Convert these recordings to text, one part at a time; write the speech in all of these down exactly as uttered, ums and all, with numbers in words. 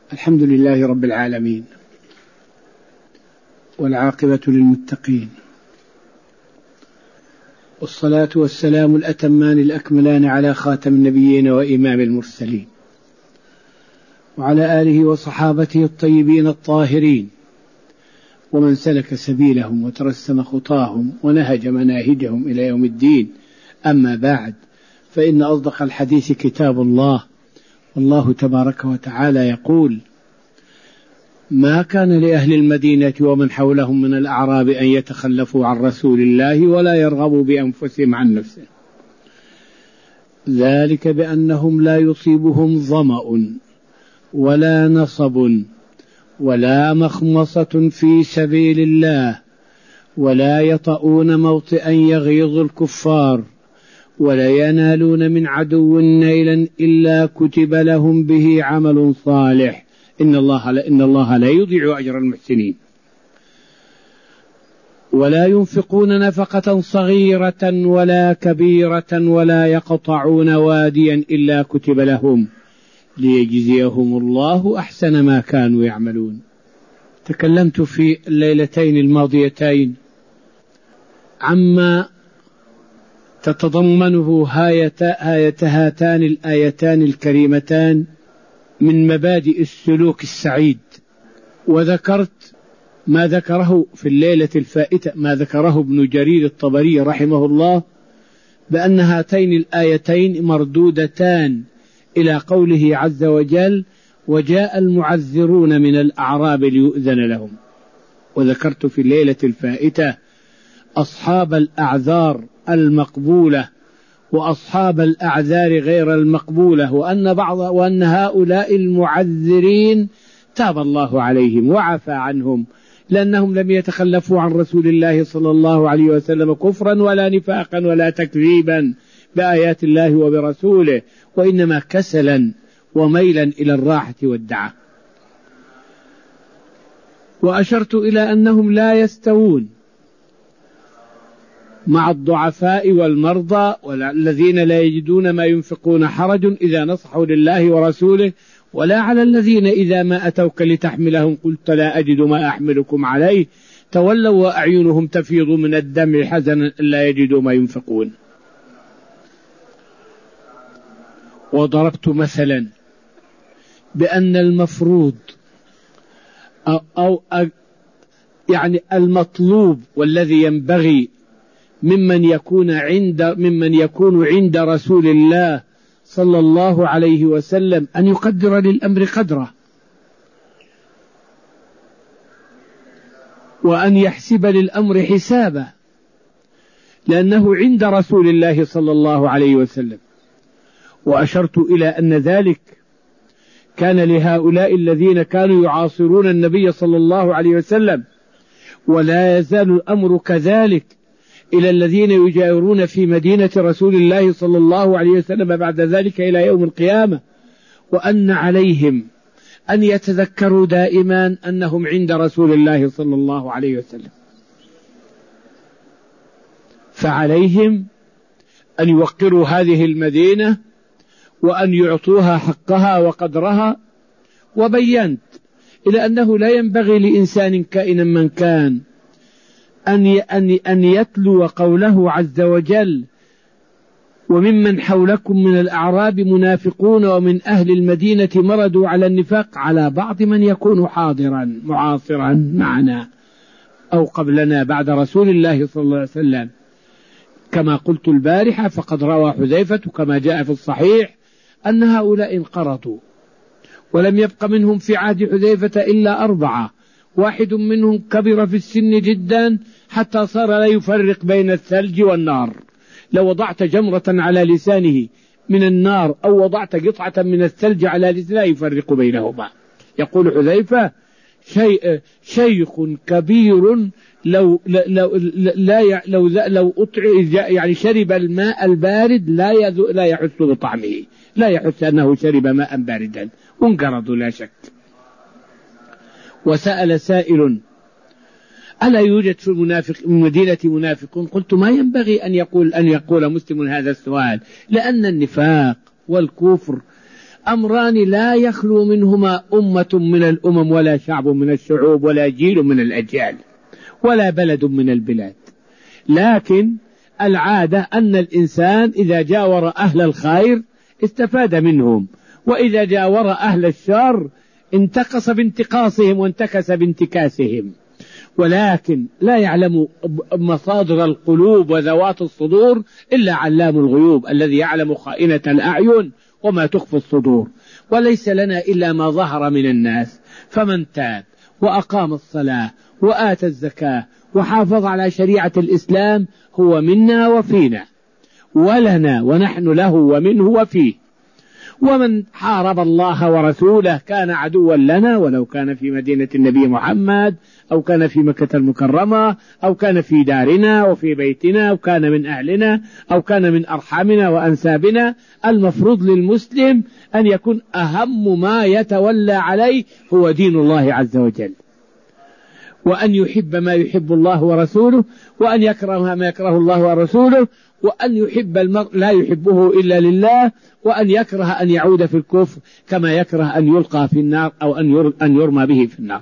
الحمد لله رب العالمين، والعاقبة للمتقين، والصلاة والسلام الأتمان الأكملان على خاتم النبيين وإمام المرسلين، وعلى آله وصحابته الطيبين الطاهرين، ومن سلك سبيلهم وترسم خطاهم ونهج مناهجهم إلى يوم الدين. أما بعد، فإن أصدق الحديث كتاب الله، والله تبارك وتعالى يقول: ما كان لأهل المدينة ومن حولهم من الأعراب أن يتخلفوا عن رسول الله ولا يرغبوا بأنفسهم عن نفسه، ذلك بأنهم لا يصيبهم ظمأ ولا نصب ولا مخمصة في سبيل الله، ولا يطؤون موطئا يغيظ الكفار، ولا ينالون من عدو نيلا إلا كتب لهم به عمل صالح، إن الله لا, إن الله لا يضيع أجر المحسنين. ولا ينفقون نفقة صغيرة ولا كبيرة ولا يقطعون واديا إلا كتب لهم ليجزيهم الله أحسن ما كانوا يعملون. تكلمت في الليلتين الماضيتين عما تتضمنه هاية هاتان الآيتان الكريمتان من مبادئ السلوك السعيد، وذكرت ما ذكره في الليلة الفائتة، ما ذكره ابن جرير الطبري رحمه الله، بأن هاتين الآيتين مردودتان إلى قوله عز وجل: وجاء المعذرون من الأعراب ليؤذن لهم. وذكرت في الليلة الفائتة أصحاب الأعذار المقبولة وأصحاب الأعذار غير المقبولة، وأن بعض وأن هؤلاء المعذرين تاب الله عليهم وعفى عنهم، لأنهم لم يتخلفوا عن رسول الله صلى الله عليه وسلم كفرا ولا نفاقا ولا تكذيبا بآيات الله وبرسوله، وإنما كسلا وميلا إلى الراحة والدعة. وأشرت إلى أنهم لا يستوون مع الضعفاء والمرضى والذين لا يجدون ما ينفقون حرج إذا نصحوا لله ورسوله، ولا على الذين إذا ما أتوك لتحملهم قلت لا أجد ما أحملكم عليه تولوا وأعينهم تفيض من الدمع حزنا لا يجدوا ما ينفقون. وضربت مثلا بأن المفروض أو, أو يعني المطلوب والذي ينبغي ممن يكون عند ممن يكون عند رسول الله صلى الله عليه وسلم أن يقدر للأمر قدره، وأن يحسب للأمر حسابه، لأنه عند رسول الله صلى الله عليه وسلم. وأشرت إلى أن ذلك كان لهؤلاء الذين كانوا يعاصرون النبي صلى الله عليه وسلم، ولا يزال الأمر كذلك إلى الذين يجاورون في مدينة رسول الله صلى الله عليه وسلم بعد ذلك إلى يوم القيامة، وأن عليهم أن يتذكروا دائما أنهم عند رسول الله صلى الله عليه وسلم، فعليهم أن يوقروا هذه المدينة وأن يعطوها حقها وقدرها. وبينت إلى أنه لا ينبغي لإنسان كائنا من كان أن أن يتلو قوله عز وجل: وممن حولكم من الأعراب منافقون ومن أهل المدينة مردوا على النفاق، على بعض من يكون حاضرا معاصرا معنا أو قبلنا بعد رسول الله صلى الله عليه وسلم. كما قلت البارحة، فقد روى حذيفة كما جاء في الصحيح أن هؤلاء انقرضوا، ولم يبق منهم في عهد حذيفة إلا أربعة، واحد منهم كبر في السن جدا حتى صار لا يفرق بين الثلج والنار، لو وضعت جمرة على لسانه من النار أو وضعت قطعة من الثلج على لسانه لا يفرق بينهما. يقول حذيفة: شيء شيخ كبير لو لو لا لو لو أطع يعني شرب الماء البارد لا لا يحس بطعمه، لا يحس أنه شرب ماء باردا، وانقرضوا لا شك. وسأل سائل: ألا يوجد في المنافق من مدينة منافق؟ قلت: ما ينبغي أن يقول أن يقول مسلم هذا السؤال، لأن النفاق والكفر أمران لا يخلو منهما أمة من الأمم ولا شعب من الشعوب ولا جيل من الأجيال ولا بلد من البلاد، لكن العادة أن الإنسان إذا جاور أهل الخير استفاد منهم، وإذا جاور أهل الشر انتقص بانتقاصهم وانتكس بانتكاسهم. ولكن لا يعلم مصادر القلوب وذوات الصدور إلا علام الغيوب الذي يعلم خائنة الأعين وما تخفي الصدور. وليس لنا إلا ما ظهر من الناس، فمن تاب وأقام الصلاة وآتى الزكاة وحافظ على شريعة الإسلام هو منا وفينا، ولنا ونحن له ومنه وفيه. ومن حارب الله ورسوله كان عدوا لنا، ولو كان في مدينة النبي محمد أو كان في مكة المكرمة أو كان في دارنا وفي بيتنا أو كان من أهلنا أو كان من أرحامنا وأنسابنا. المفروض للمسلم أن يكون أهم ما يتولى عليه هو دين الله عز وجل، وأن يحب ما يحب الله ورسوله، وأن يكره ما يكره الله ورسوله، وأن يحب المرء لا يحبه إلا لله، وأن يكره أن يعود في الكفر كما يكره أن يلقى في النار أو أن يرمى به في النار.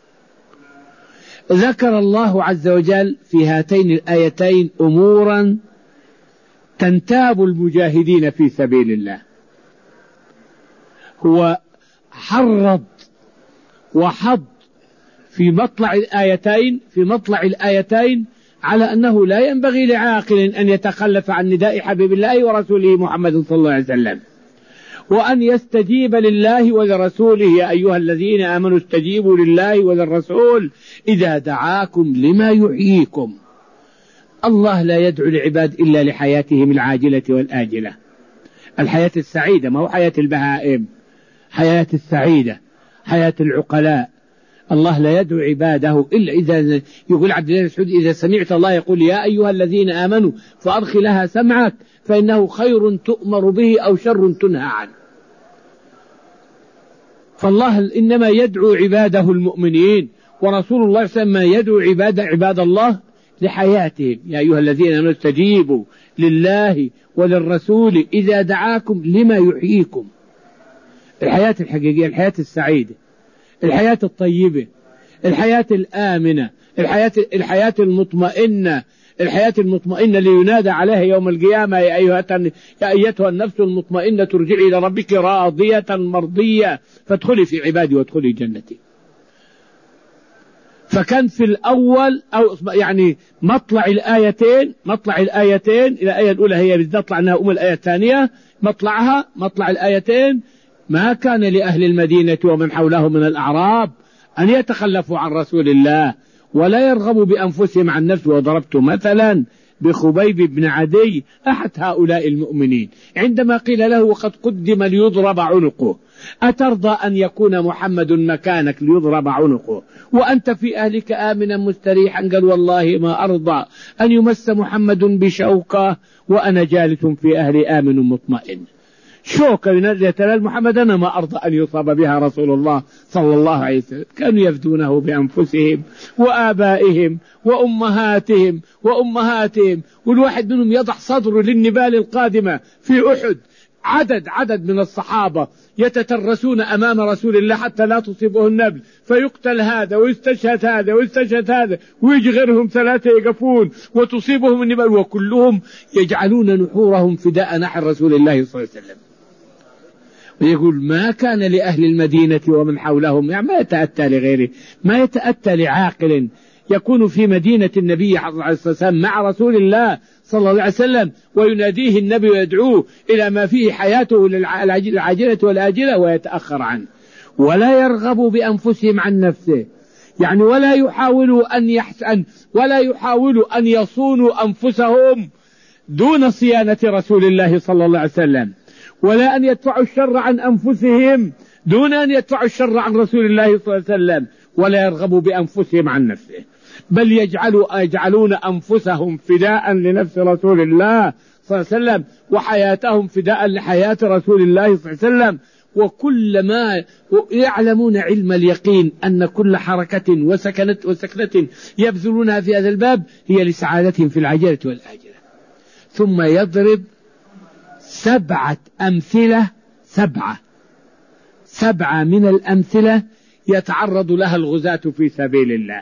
ذكر الله عز وجل في هاتين الآيتين أمورا تنتاب المجاهدين في سبيل الله. هو حرض وحض في مطلع الآيتين في مطلع الآيتين على أنه لا ينبغي لعاقل أن يتخلف عن نداء حبيب الله ورسوله محمد صلى الله عليه وسلم، وأن يستجيب لله ولرسوله. يا أيها الذين آمنوا استجيبوا لله وللرسول إذا دعاكم لما يحييكم. الله لا يدعو العباد إلا لحياتهم العاجلة والآجلة، الحياة السعيدة، ما هو حياة البهائم، حياة السعيدة، حياة العقلاء. الله لا يدعو عباده إلا إذا يقول عبد الله المسعود إذا سمعت الله يقول يا أيها الذين آمنوا فأرخلها سمعك فإنه خير تؤمر به أو شر تنهى عنه. فالله إنما يدعو عباده المؤمنين، ورسول الله صلى الله عليه وسلم يدعو عباد عباد الله لحياتهم. يا أيها الذين آمنوا استجيبوا لله وللرسول إذا دعاكم لما يحييكم. الحياة الحقيقية، الحياة السعيدة، الحياة الطيبة، الحياة الآمنة، الحياة, الحياة المطمئنة، الحياة المطمئنة لينادى عليها يوم القيامة يا أيها يا أيتها النفس المطمئنة ترجعي إلى ربك راضية مرضية فادخلي في عبادي وادخلي جنتي. فكان في الأول أو يعني مطلع الآيتين مطلع الآيتين الآية الأولى هي بالذات عنها أم الآية الثانية، مطلعها مطلع الآيتين ما كان لأهل المدينة ومن حولهم من الأعراب أن يتخلفوا عن رسول الله ولا يرغبوا بأنفسهم عن نفسه. وضربت مثلا بخبيب بن عدي أحد هؤلاء المؤمنين عندما قيل له وقد قدم ليضرب عنقه أترضى أن يكون محمد مكانك ليضرب عنقه وأنت في أهلك آمنا مستريحا؟ قال والله ما أرضى أن يمس محمد بشوكة وأنا جالس في أهلي آمن مطمئن. شوكة يتلال محمد أنا ما أرضى أن يصاب بها رسول الله صلى الله عليه وسلم. كانوا يفدونه بأنفسهم وآبائهم وأمهاتهم وأمهاتهم، والواحد منهم يضع صدره للنبال القادمة في أحد. عدد عدد من الصحابة يتترسون أمام رسول الله حتى لا تصيبه النبل، فيقتل هذا ويستشهد هذا ويستشهد هذا ويجي غيرهم ثلاثة يقفون وتصيبهم النبل، وكلهم يجعلون نحورهم فداء نحر رسول الله صلى الله عليه وسلم. ويقول ما كان لأهل المدينة ومن حولهم، يعني ما يتأتى لغيره، ما يتأتى لعاقل يكون في مدينة النبي عليه الصلاة والسلام مع رسول الله صلى الله عليه وسلم ويناديه النبي ويدعوه إلى ما فيه حياته العاجلة والآجلة ويتأخر عنه، ولا يرغبوا بأنفسهم عن نفسه، يعني ولا يحاولوا أن يحسن ولا يحاولوا أن يصونوا أنفسهم دون صيانة رسول الله صلى الله عليه وسلم، ولا أن يدفعوا الشر عن أنفسهم دون أن يدفعوا الشر عن رسول الله صلى الله عليه وسلم، ولا يرغبوا بأنفسهم عن نفسه، بل يجعلوا يجعلون أنفسهم فداء لنفس رسول الله صلى الله عليه وسلم وحياتهم فداء لحياة رسول الله صلى الله عليه وسلم. وكلما يعلمون علم اليقين أن كل حركة وسكنة وسكنة يبذلونها في هذا الباب هي لسعادتهم في العاجلة والآجلة. ثم يضرب سبعة أمثلة سبعة سبعة من الأمثلة يتعرض لها الغزاة في سبيل الله،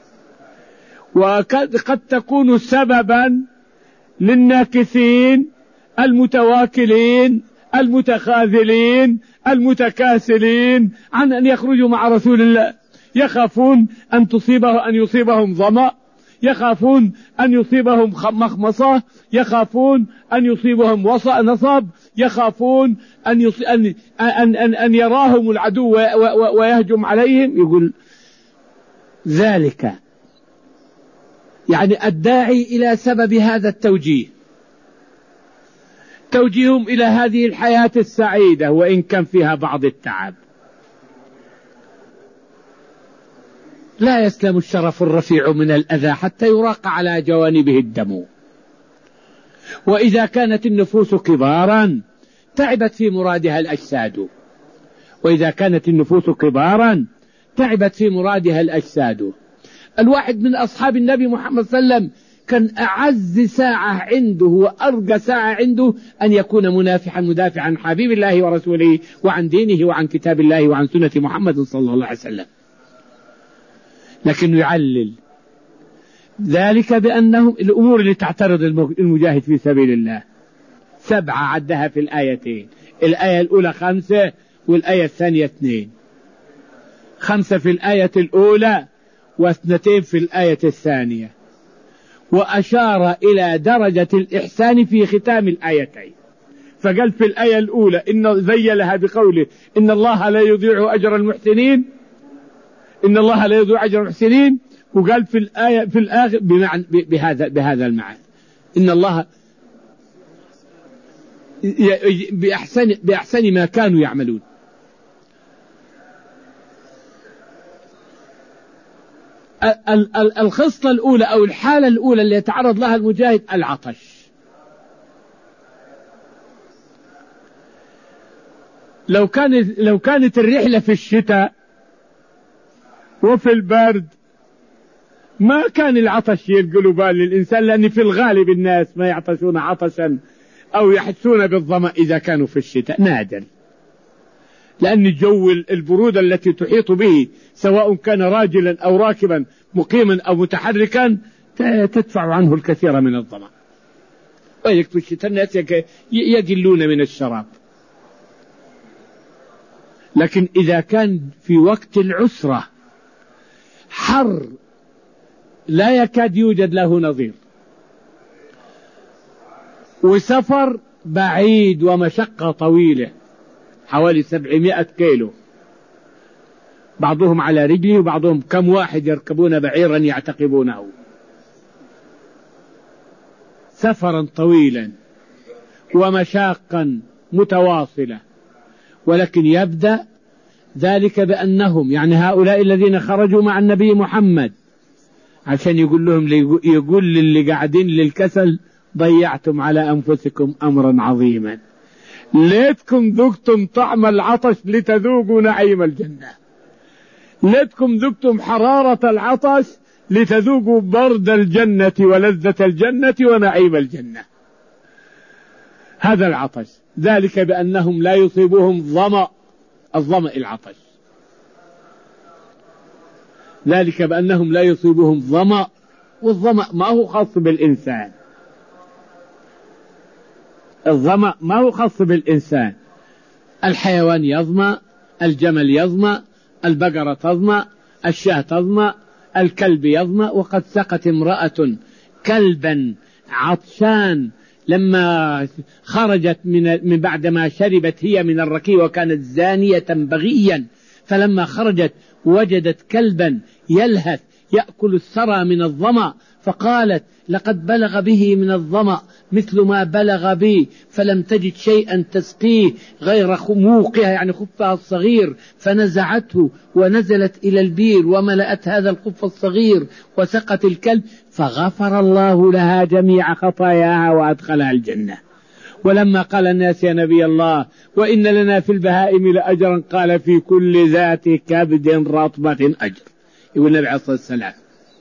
وقد قد تكون سببا للناكثين المتواكلين المتخاذلين المتكاسلين عن أن يخرجوا مع رسول الله، يخافون أن تصيبه أن يصيبهم ظمأ، يخافون أن يصيبهم مخمصة، يخافون أن يصيبهم نصب، يخافون أن, يص... أن... أن... أن... أن يراهم العدو و... و... ويهجم عليهم. يقول ذلك يعني الداعي إلى سبب هذا التوجيه توجيههم إلى هذه الحياة السعيدة وإن كان فيها بعض التعب. لا يسلم الشرف الرفيع من الأذى حتى يراق على جوانبه الدم. وإذا كانت النفوس كبارا تعبت في مرادها الأجساد وإذا كانت النفوس كبارا تعبت في مرادها الأجساد. الواحد من أصحاب النبي محمد صلى الله عليه وسلم كان أعز ساعة عنده وأرقى ساعة عنده أن يكون منافحا مدافعا عن حبيب الله ورسوله وعن دينه وعن كتاب الله وعن سنة محمد صلى الله عليه وسلم، لكنه يعلل ذلك بأنهم الأمور اللي تعترض المجاهد في سبيل الله سبعة عدها في الآيتين، الآية الأولى خمسة والآية الثانية اثنين، خمسة في الآية الأولى واثنتين في الآية الثانية، وأشار إلى درجة الإحسان في ختام الآيتين، فقال في الآية الأولى إن زيلها بقوله إن الله لا يضيع أجر المحسنين إن الله لا يضيع أجر المحسنين، وقال في الآية في الآخر بمعنى بهذا بهذا المعنى إن الله بأحسن بأحسن ما كانوا يعملون. الخصلة الأولى أو الحالة الأولى اللي يتعرض لها المجاهد العطش. لو كانت لو كانت الرحلة في الشتاء وفي البرد ما كان العطش يلقوا بال للإنسان، لأن في الغالب الناس ما يعطشون عطشا أو يحسون بالظمأ إذا كانوا في الشتاء، نادر، لأن الجو البرودة التي تحيط به سواء كان راجلا أو راكبا مقيما أو متحركا تدفع عنه الكثير من الظمأ. ويكفي الشتاء الناس يقلون من الشراب. لكن إذا كان في وقت العسرة حر لا يكاد يوجد له نظير، وسفر بعيد ومشقة طويلة حوالي سبعمائة كيلو، بعضهم على رجله وبعضهم كم واحد يركبون بعيرا يعتقبونه، سفرا طويلا ومشاقا متواصلة. ولكن يبدأ ذلك بأنهم يعني هؤلاء الذين خرجوا مع النبي محمد عشان يقول لهم يقول للي قاعدين للكسل ضيعتم على أنفسكم أمرا عظيما، ليتكم ذقتم طعم العطش لتذوقوا نعيم الجنة، ليتكم ذقتم حرارة العطش لتذوقوا برد الجنة ولذة الجنة ونعيم الجنة. هذا العطش، ذلك بأنهم لا يصيبهم ظمأ، الظمأ العطش، ذلك بأنهم لا يصيبهم ظمأ، والظمأ ما هو خاص بالإنسان، الظمأ ما هو خاص بالإنسان، الحيوان يظمأ، الجمل يظمأ، البقرة تظمأ، الشاة تظمأ، الكلب يظمأ. وقد سقت امرأة كلبا عطشان لما خرجت من من بعد ما شربت هي من الركي وكانت زانية بغيا، فلما خرجت وجدت كلبا يلهث يأكل الثرى من الظمأ، فقالت لقد بلغ به من الظمأ مثل ما بلغ بي، فلم تجد شيئا تسقيه غير خموقها يعني خفها الصغير، فنزعته ونزلت إلى البير وملأت هذا الخف الصغير وسقت الكلب، فغفر الله لها جميع خطاياها وأدخلها الجنة. ولما قال الناس يا نبي الله وإن لنا في البهائم لأجرا، قال في كل ذات كبد رطبة أجر. يقول النبي عليه الصلاة والسلام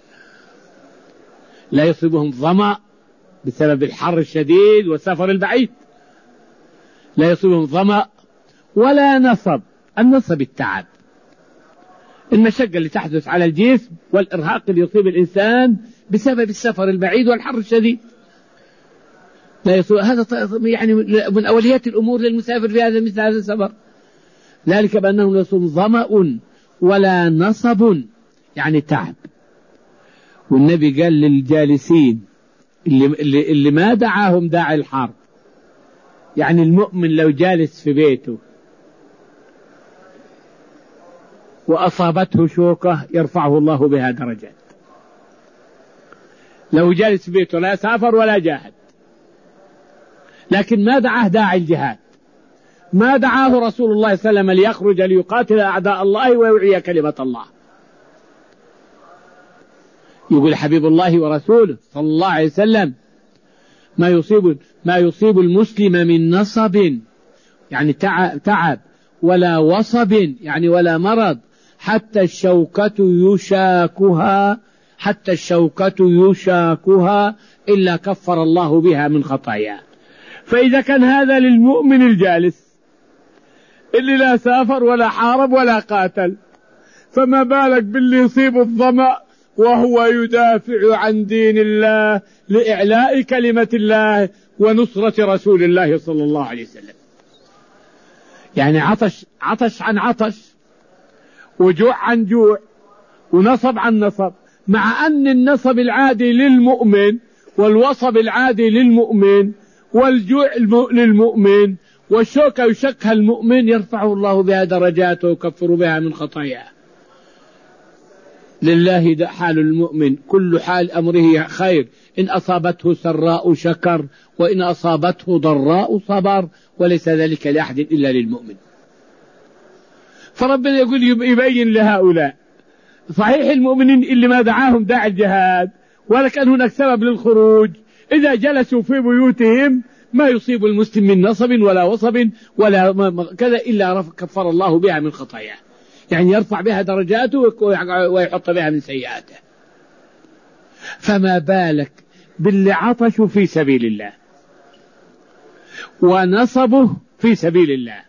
لا يصيبهم ظمأ بسبب الحر الشديد والسفر البعيد، لا يصيبهم ظمأ ولا نصب. النصب التعب، المشقة اللي تحدث على الجسم والإرهاق اللي يصيب الإنسان بسبب السفر البعيد والحر الشديد. لا يصيب هذا يعني من أوليات الأمور للمسافر في هذا مثل هذا السفر، ذلك بأنه لا يصيب ظمأ ولا نصب يعني تعب. والنبي قال للجالسين اللي, اللي, اللي ما دعاهم داعي الحرب، يعني المؤمن لو جالس في بيته وأصابته شوكة يرفعه الله بها درجات، لو جالس في بيته لا سافر ولا جاهد، لكن ما دعاه داعي الجهاد، ما دعاه رسول الله صلى الله عليه وسلم ليخرج ليقاتل أعداء الله ويوعي كلمة الله. يقول حبيب الله ورسوله صلى الله عليه وسلم ما يصيب ما يصيب المسلم من نصب يعني تعب ولا وصب يعني ولا مرض حتى الشوكة يشاكها حتى الشوكة يشاكها إلا كفر الله بها من خطاياه. فإذا كان هذا للمؤمن الجالس اللي لا سافر ولا حارب ولا قاتل، فما بالك باللي يصيب الظمأ وهو يدافع عن دين الله لإعلاء كلمة الله ونصرة رسول الله صلى الله عليه وسلم. يعني عطش عطش عن عطش، وجوع عن جوع، ونصب عن نصب، مع أن النصب العادي للمؤمن والوصب العادي للمؤمن والجوع للمؤمن والشوكة يشكها المؤمن يرفعه الله بها درجاته ويكفر بها من خطاياه. لله ده حال المؤمن، كل حال أمره خير، إن أصابته سراء شكر وإن أصابته ضراء صبر، وليس ذلك لأحد إلا للمؤمن. فربنا يقول يبين لهؤلاء صحيح المؤمنين اللي ما دعاهم داعي الجهاد ولا كان هناك سبب للخروج، إذا جلسوا في بيوتهم ما يصيب المسلم من نصب ولا وصب ولا كذا إلا كفر الله بها من خطاياه، يعني يرفع بها درجاته ويحط بها من سيئاته. فما بالك باللي عطشوا في سبيل الله ونصبه في سبيل الله،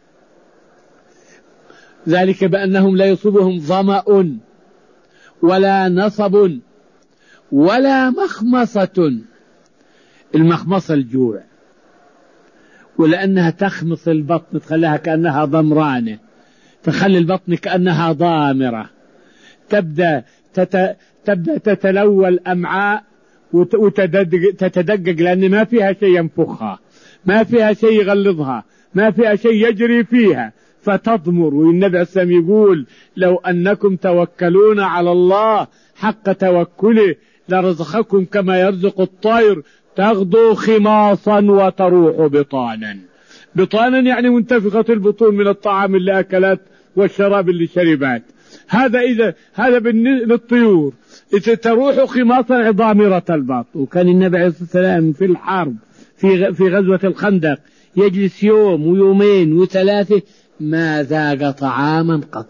ذلك بأنهم لا يصيبهم ظمأ ولا نصب ولا مخمصة. المخمصة الجوع، ولأنها تخمص البطن تخليها كأنها ضمرانة، تخلي البطن كأنها ضامرة، تبدأ تت... تبدأ تتلوى الأمعاء وتتدقق، لأن ما فيها شيء ينفخها، ما فيها شيء يغلظها، ما فيها شيء يجري فيها فتضمر. والنبي عليه الصلاة والسلام يقول لو أنكم توكلون على الله حق توكله لرزقكم كما يرزق الطير تغدو خماصا وتروح بطانا. بطانا يعني منتفخة البطون من الطعام اللي أكلت والشراب اللي شربت. هذا إذا هذا للطيور، إذا تروح خماصا ضامرة البطن. وكان النبي عليه الصلاة والسلام في الحرب في في غزوة الخندق يجلس يوم ويومين وثلاثة ما ذاق طعاما قط،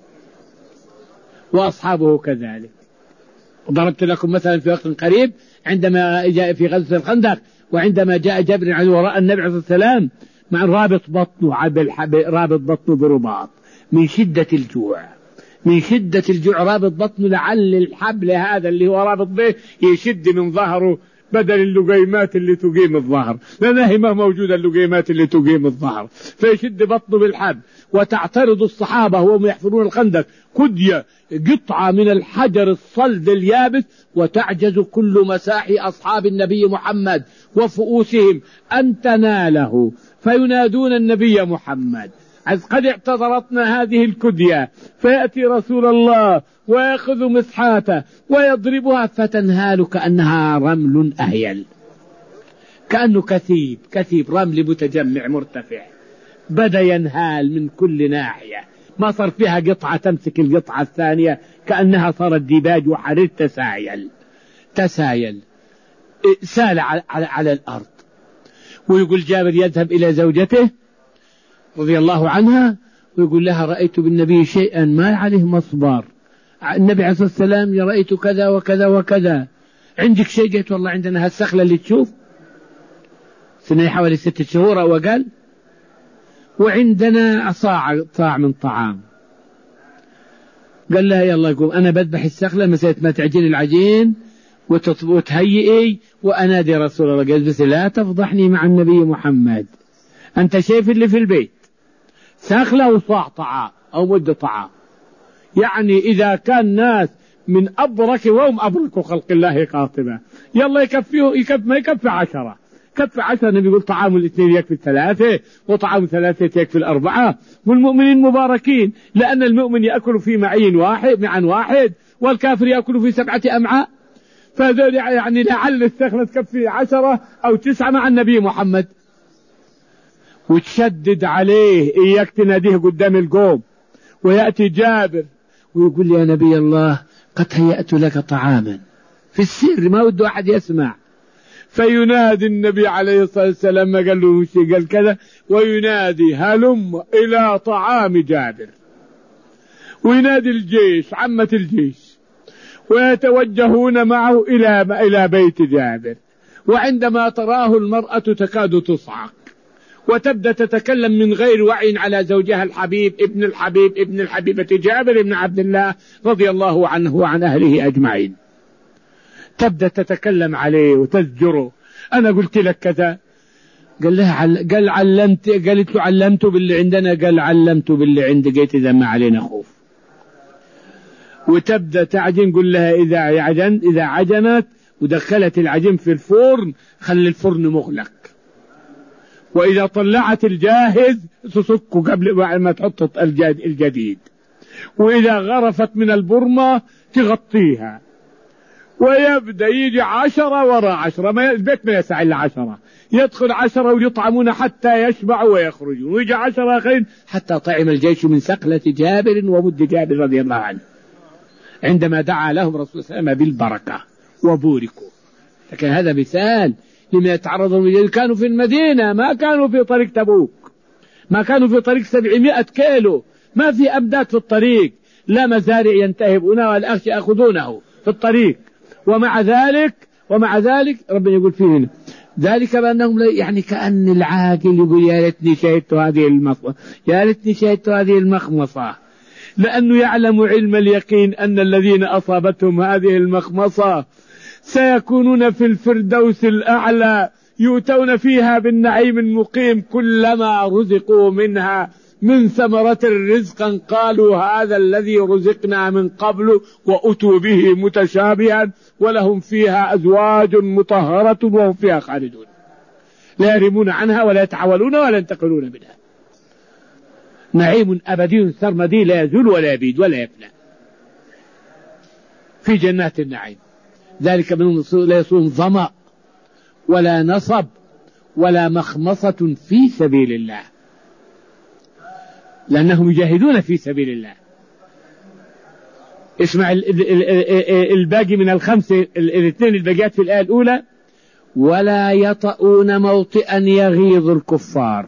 وأصحابه كذلك. ضربت لكم مثلا في وقت قريب عندما جاء في غزوة الخندق، وعندما جاء جابر عن وراء النبي عليه الصلاة والسلام مع رابط بطنه رابط بطنه برباط من شدة الجوع، من شدة الجوع رابط بطنه، لعل الحبل هذا اللي هو رابط به يشد من ظهره بدل اللقيمات اللي تقيم الظهر، لأنها هي ما موجودة اللقيمات اللي تقيم الظهر، فيشد بطنه بالحبل. وتعترض الصحابة وهم يحفرون الخندق كدية قطعة من الحجر الصلد اليابس، وتعجز كل مساحي أصحاب النبي محمد وفؤوسهم أن تناله، فينادون النبي محمد قد اعتذرتنا هذه الكدية، فيأتي رسول الله ويأخذ مسحاته ويضربها فتنهال كأنها رمل أهيل، كأنه كثيب كثيب رمل متجمع مرتفع، بدأ ينهال من كل ناحية، ما صار فيها قطعة تمسك القطعة الثانية، كأنها صارت ديباج وحرير تسايل تسايل سال على, على, على الأرض. ويقول جابر يذهب إلى زوجته رضي الله عنها ويقول لها رأيت بالنبي شيئا ما عليه مصبار، النبي عليه الصلاة والسلام رأيت كذا وكذا وكذا، عندك شيء؟ قلت والله عندنا هالسخلة اللي تشوف، سنة حوالي ستة شهور أو أقل. وعندنا صاع صاع من طعام. قال لها يلا قوم أنا بذبح السخلة مسألة ما تعجين العجين وتهيئي وأنادي رسول الله. قال بس لا تفضحني مع النبي محمد، أنت شايف اللي في البيت سخلة وصاع طعام أو مد طعام، يعني إذا كان ناس من أبرك وهم أبرك خلق الله قاطبة يلا يكفيه يكفي ما يكفي عشرة، كفي عشرة. النبي يقول طعام الاثنين يكفي الثلاثة وطعام ثلاثة يكفي الأربعة. والمؤمنين مباركين لأن المؤمن يأكل في معين واحد معا واحد والكافر يأكل في سبعة أمعاء، فهذول يعني لعل السخلة تكفي عشرة أو تسعة مع النبي محمد. وتشدد عليه إياك تناديه قدام القوم، ويأتي جابر ويقول يا نبي الله قد هيأت لك طعاما في السر ما ود أحد يسمع. فينادي النبي عليه الصلاة والسلام ما قال له مشي قال كذا، وينادي هلم إلى طعام جابر، وينادي الجيش عمة الجيش ويتوجهون معه إلى إلى بيت جابر. وعندما تراه المرأة تكاد تصعق وتبدأ تتكلم من غير وعي على زوجها الحبيب ابن الحبيب ابن الحبيبة جابر بن عبد الله رضي الله عنه وعن أهله أجمعين. تبدأ تتكلم عليه وتزجره، أنا قلت لك كذا. قال لها عل... قال علمت قالت له علمته باللي عندنا، قال علمته باللي عندي، قلت إذا ما علينا خوف. وتبدأ تعجن، قل لها إذا عجن إذا عجنت ودخلت العجين في الفرن خلي الفرن مغلق، وإذا طلعت الجاهز تصكه قبل ما تحط الجديد، وإذا غرفت من البرمة تغطيها. ويبدأ يجي عشرة وراء عشرة، ما البيت ما يسع إلا عشرة، يدخل عشرة ويطعمون حتى يشبعوا ويخرجوا، ويجي عشرة آخرين حتى طعم الجيش من سقلة جابر ومد جابر رضي الله عنه عندما دعا لهم رسول الله عليه وسلم بالبركة وبوركوا. لكن هذا مثال لما يتعرضون. كانوا في المدينة، ما كانوا في طريق تبوك، ما كانوا في طريق سبعمائة كيلو، ما في أمداد في الطريق، لا مزارع ينتهبونها ولا أخش يأخذونه في الطريق. ومع ذلك ومع ذلك ربنا يقول فينا ذلك بأنهم يعني كأن العاقل يقول يا ليتني شهدت هذه المخمصة، يا ليتني شهدت هذه المخمصة، لأنه يعلم علم اليقين أن الذين أصابتهم هذه المخمصة سيكونون في الفردوس الأعلى يؤتون فيها بالنعيم المقيم كلما رزقوا منها من ثمرة رزقا قالوا هذا الذي رزقنا من قبل وأتوا به متشابها ولهم فيها أزواج مطهرة وهم فيها خالدون لا يرمون عنها ولا يتحولون ولا ينتقلون منها. نعيم أبدي سرمدي لا يزول ولا يبيد ولا يفنى في جنات النعيم. ذلك منهم لا يصوم ظمأ ولا نصب ولا مخمصة في سبيل الله، لأنهم يجاهدون في سبيل الله. اسمع الباقي من الخمسة الاثنين الباقيات في الآية الأولى: ولا يطؤون موطئا يغيظ الكفار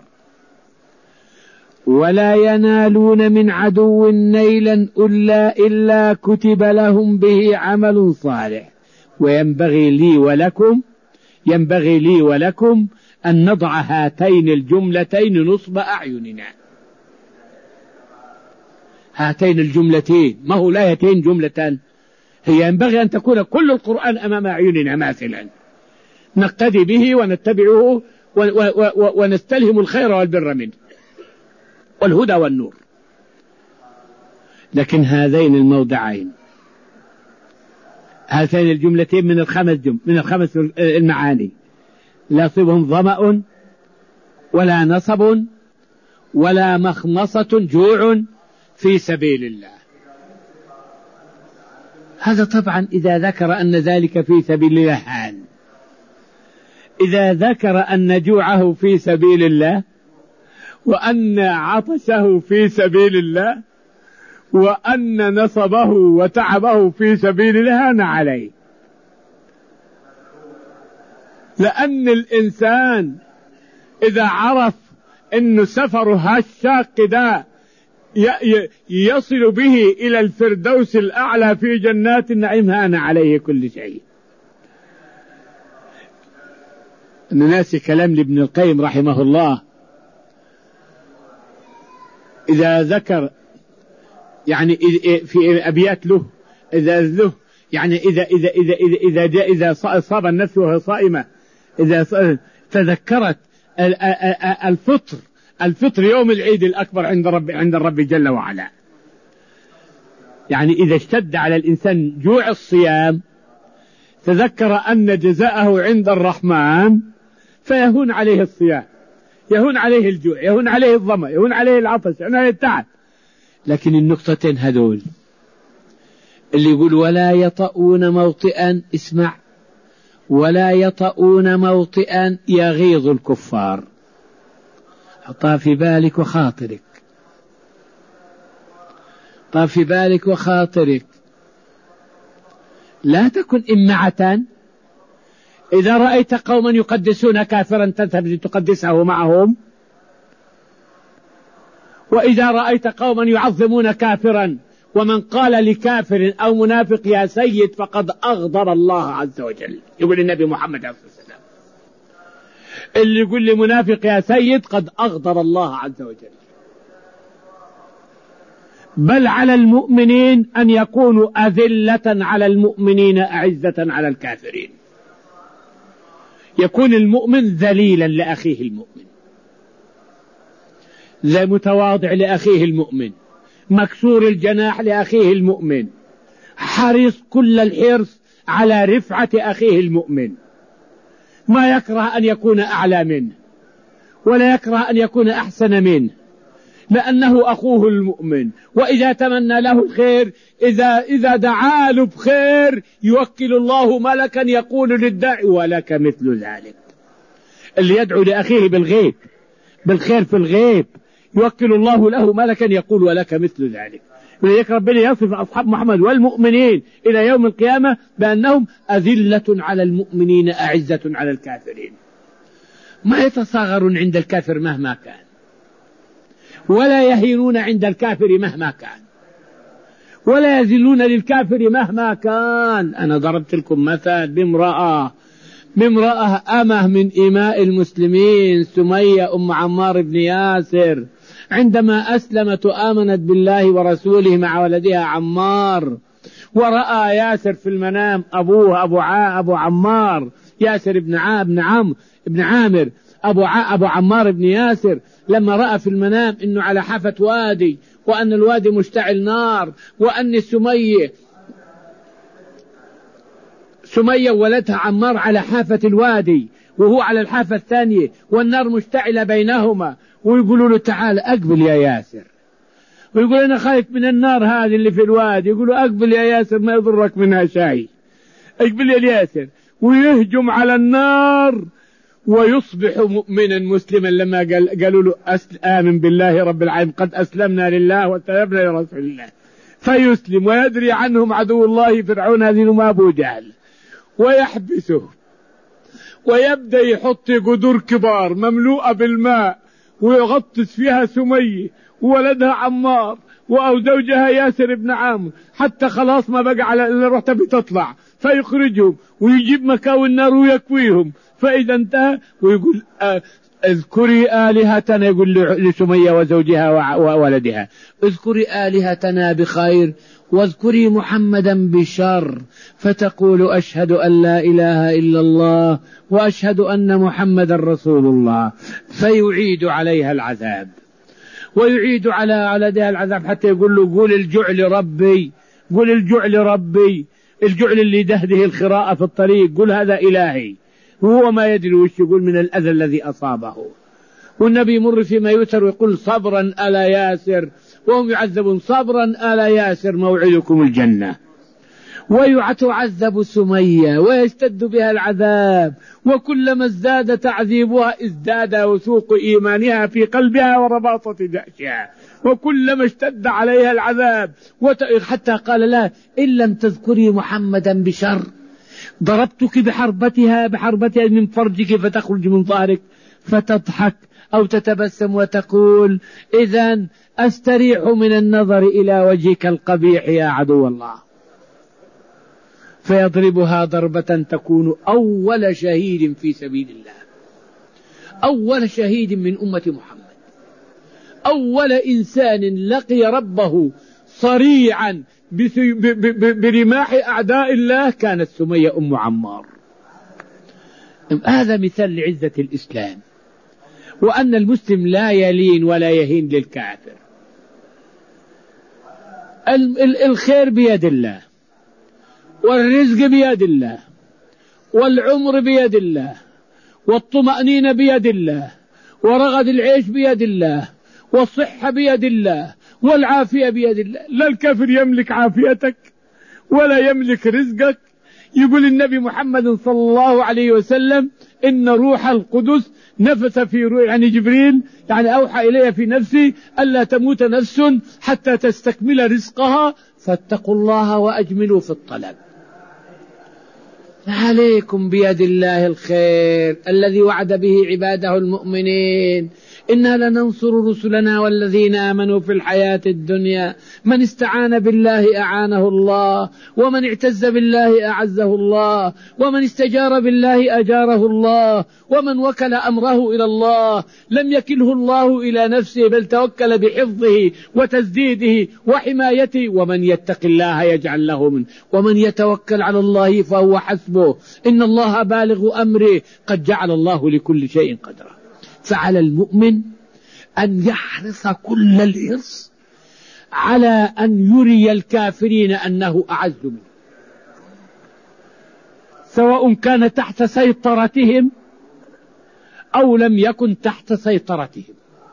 ولا ينالون من عدو نيلا إلا, إلا كتب لهم به عمل صالح وينبغي لي ولكم ينبغي لي ولكم أن نضع هاتين الجملتين نصب أعيننا. هاتين الجملتين ما هو الآيتين جملة، هي ينبغي أن تكون كل القرآن أمام أعيننا مثلا نقتدي به ونتبعه ونستلهم الخير والبر منه والهدى والنور. لكن هذين الموضعين هاتين الجملتين من الخمس جم من الخمس المعاني لا يصيبهم ظمأ ولا نصب ولا مخمصة جوع في سبيل الله. هذا طبعا إذا ذكر أن ذلك في سبيل الله حال، إذا ذكر أن جوعه في سبيل الله وأن عطشه في سبيل الله وأن نصبه وتعبه في سبيل الله هان عليه. لأن الإنسان إذا عرف أن سفره هالشاق ده يصل به إلى الفردوس الأعلى في جنات النعيم هان عليه كل شيء. أنا ناسي كلام لابن القيم رحمه الله إذا ذكر يعني في أبيات له إذا له يعني إذا إذا إذا إذا إذا, إذا صاب النفس وهي صائمة إذا تذكرت الفطر الفطر يوم العيد الأكبر عند رب عند الرب جل وعلا، يعني إذا اشتد على الإنسان جوع الصيام تذكر أن جزاءه عند الرحمن فيهون عليه الصيام، يهون عليه الجوع، يهون عليه الظمأ، يهون عليه العطش، يهون عليه التعب. لكن النقطتين هذول اللي يقول ولا يطؤون موطئا، اسمع، ولا يطؤون موطئا يغيظ الكفار، حطها في بالك وخاطرك، حطها في بالك وخاطرك. لا تكن إمعة، إذا رأيت قوما يقدسون كافرا تذهب تقدسه معهم، وإذا رأيت قوما يعظمون كافرا ومن قال لكافر أو منافق يا سيد فقد أغضب الله عز وجل، يقول النبي محمد عليه الصلاة والسلام، اللي يقول لمنافق يا سيد قد أغضب الله عز وجل. بل على المؤمنين أن يكونوا أذلة على المؤمنين أعزة على الكافرين، يكون المؤمن ذليلا لأخيه المؤمن، ذا متواضع لأخيه المؤمن، مكسور الجناح لأخيه المؤمن، حريص كل الحرص على رفعة أخيه المؤمن، ما يكره أن يكون أعلى منه ولا يكره أن يكون أحسن منه، لأنه أخوه المؤمن. وإذا تمنى له الخير، إذا, إذا دعا له بخير يوكل الله ملكا يقول للداعي ولك مثل ذلك. اللي يدعو لأخيه بالغيب بالخير في الغيب يوكل الله له ملكا يقول ولك مثل ذلك. ولذلك ربنا يصف أصحاب محمد والمؤمنين إلى يوم القيامة بأنهم أذلة على المؤمنين أعزة على الكافرين، ما يتصاغرون عند الكافر مهما كان، ولا يهينون عند الكافر مهما كان، ولا يذلون للكافر مهما كان. أنا ضربت لكم مثال بامرأة بامرأة أمه من إماء المسلمين، سمية أم عمار بن ياسر، عندما أسلمت وآمنت بالله ورسوله مع ولدها عمار، ورأى ياسر في المنام أبوه أبو, ع... أبو عمار ياسر بن ع... بن عم بن عامر أبو, ع... أبو عمار بن ياسر، لما رأى في المنام أنه على حافة وادي وأن الوادي مشتعل نار، وأن سمية سمية ولدها عمار على حافة الوادي وهو على الحافة الثانية والنار مشتعلة بينهما، ويقولوا له تعال أقبل يا ياسر، ويقول أنا خايف من النار هذه اللي في الوادي، يقولوا أقبل يا ياسر ما يضرك منها شيء، أقبل يا ياسر، ويهجم على النار ويصبح مؤمنا مسلما. لما قال قالوا له آمن بالله رب العالمين قد أسلمنا لله وتابنا لرسول الله، فيسلم ويدري عنهم عدو الله فرعون هذين أبو جهل، ويحبسه ويبدأ يحط قدور كبار مملوءة بالماء ويغطس فيها سمية وولدها عمار وزوجها ياسر بن عامر، حتى خلاص ما بقى على الرحتة بتطلع، فيخرجهم ويجيب مكاوي النار ويكويهم، فإذا انتهى ويقول اذكري آلهتنا، يقول لسمية وزوجها وولدها اذكري آلهتنا بخير واذكري محمدا بشر، فتقول أشهد أن لا إله إلا الله وأشهد أن محمدا رسول الله، فيعيد عليها العذاب ويعيد على ولدها العذاب، حتى يقول له قول الجوع لربي، قول الجوع لربي، الجوع اللي دهده الخراءة في الطريق، قول هذا إلهي، وهو ما يدري وش يقول من الأذى الذي أصابه. والنبي يمر فيما يسر ويقول صبرا ألا ياسر، وهم يعذبون صبرا ألا ياسر موعدكم الجنة. ويعذب سمية ويشتد بها العذاب، وكلما ازداد تعذيبها ازداد وثوق إيمانها في قلبها ورباطة جأشها، وكلما اشتد عليها العذاب حتى قال لها إن لم تذكري محمدا بشر ضربتك بحربتها بحربتها من فرجك فتخرج من ظهرك، فتضحك أو تتبسم وتقول إذن أستريح من النظر إلى وجهك القبيح يا عدو الله، فيضربها ضربة تكون أول شهيد في سبيل الله، أول شهيد من أمة محمد، أول إنسان لقي ربه صريعا برماح أعداء الله كانت سمية أم عمار. هذا مثال لعزة الإسلام، وأن المسلم لا يلين ولا يهين للكافر. الخير بيد الله، والرزق بيد الله، والعمر بيد الله، والطمأنينة بيد الله، ورغد العيش بيد الله، والصحة بيد الله، والعافية بيد الله. لا الكافر يملك عافيتك ولا يملك رزقك. يقول النبي محمد صلى الله عليه وسلم: إن روح القدس نفث في روح، يعني جبريل يعني أوحى إلي في نفسي ألا تموت نفس حتى تستكمل رزقها، فاتقوا الله وأجملوا في الطلب. عليكم بيد الله الخير الذي وعد به عباده المؤمنين: إنا لننصر رسلنا والذين آمنوا في الحياة الدنيا. من استعان بالله أعانه الله، ومن اعتز بالله أعزه الله، ومن استجار بالله أجاره الله، ومن وكل أمره إلى الله لم يكله الله إلى نفسه، بل توكل بحفظه وتسديده وحمايته. ومن يتق الله يجعل له منه، ومن يتوكل على الله فهو حسبه، إن الله بالغ أمره، قد جعل الله لكل شيء قدرا. فعلى المؤمن أن يحرص كل الحرص على أن يري الكافرين أنه أعز منه، سواء كان تحت سيطرتهم أو لم يكن تحت سيطرتهم.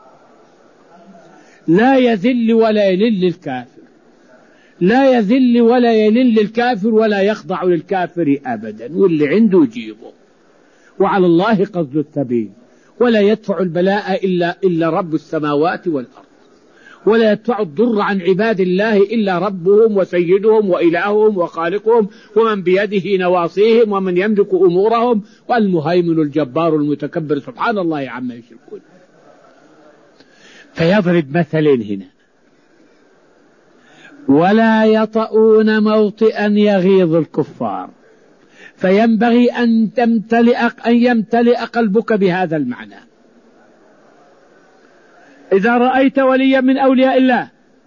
لا يذل ولا يلل للكافر، لا يذل ولا يلل للكافر، ولا يخضع للكافر أبدا، واللي عنده يجيبه. وعلى الله قصد السبيل، ولا يدفع البلاء إلا, إلا رب السماوات والأرض، ولا يدفع الضر عن عباد الله إلا ربهم وسيدهم وإلههم وخالقهم، ومن بيده نواصيهم، ومن يملك أمورهم، والمهيمن الجبار المتكبر سبحان الله عما يشركون. فيضرب مثلين هنا: ولا يطؤون موطئا يغيظ الكفار. فينبغي أن تمتلئ أن يمتلئ قلبك بهذا المعنى. إذا رأيت وليا من أولياء الله،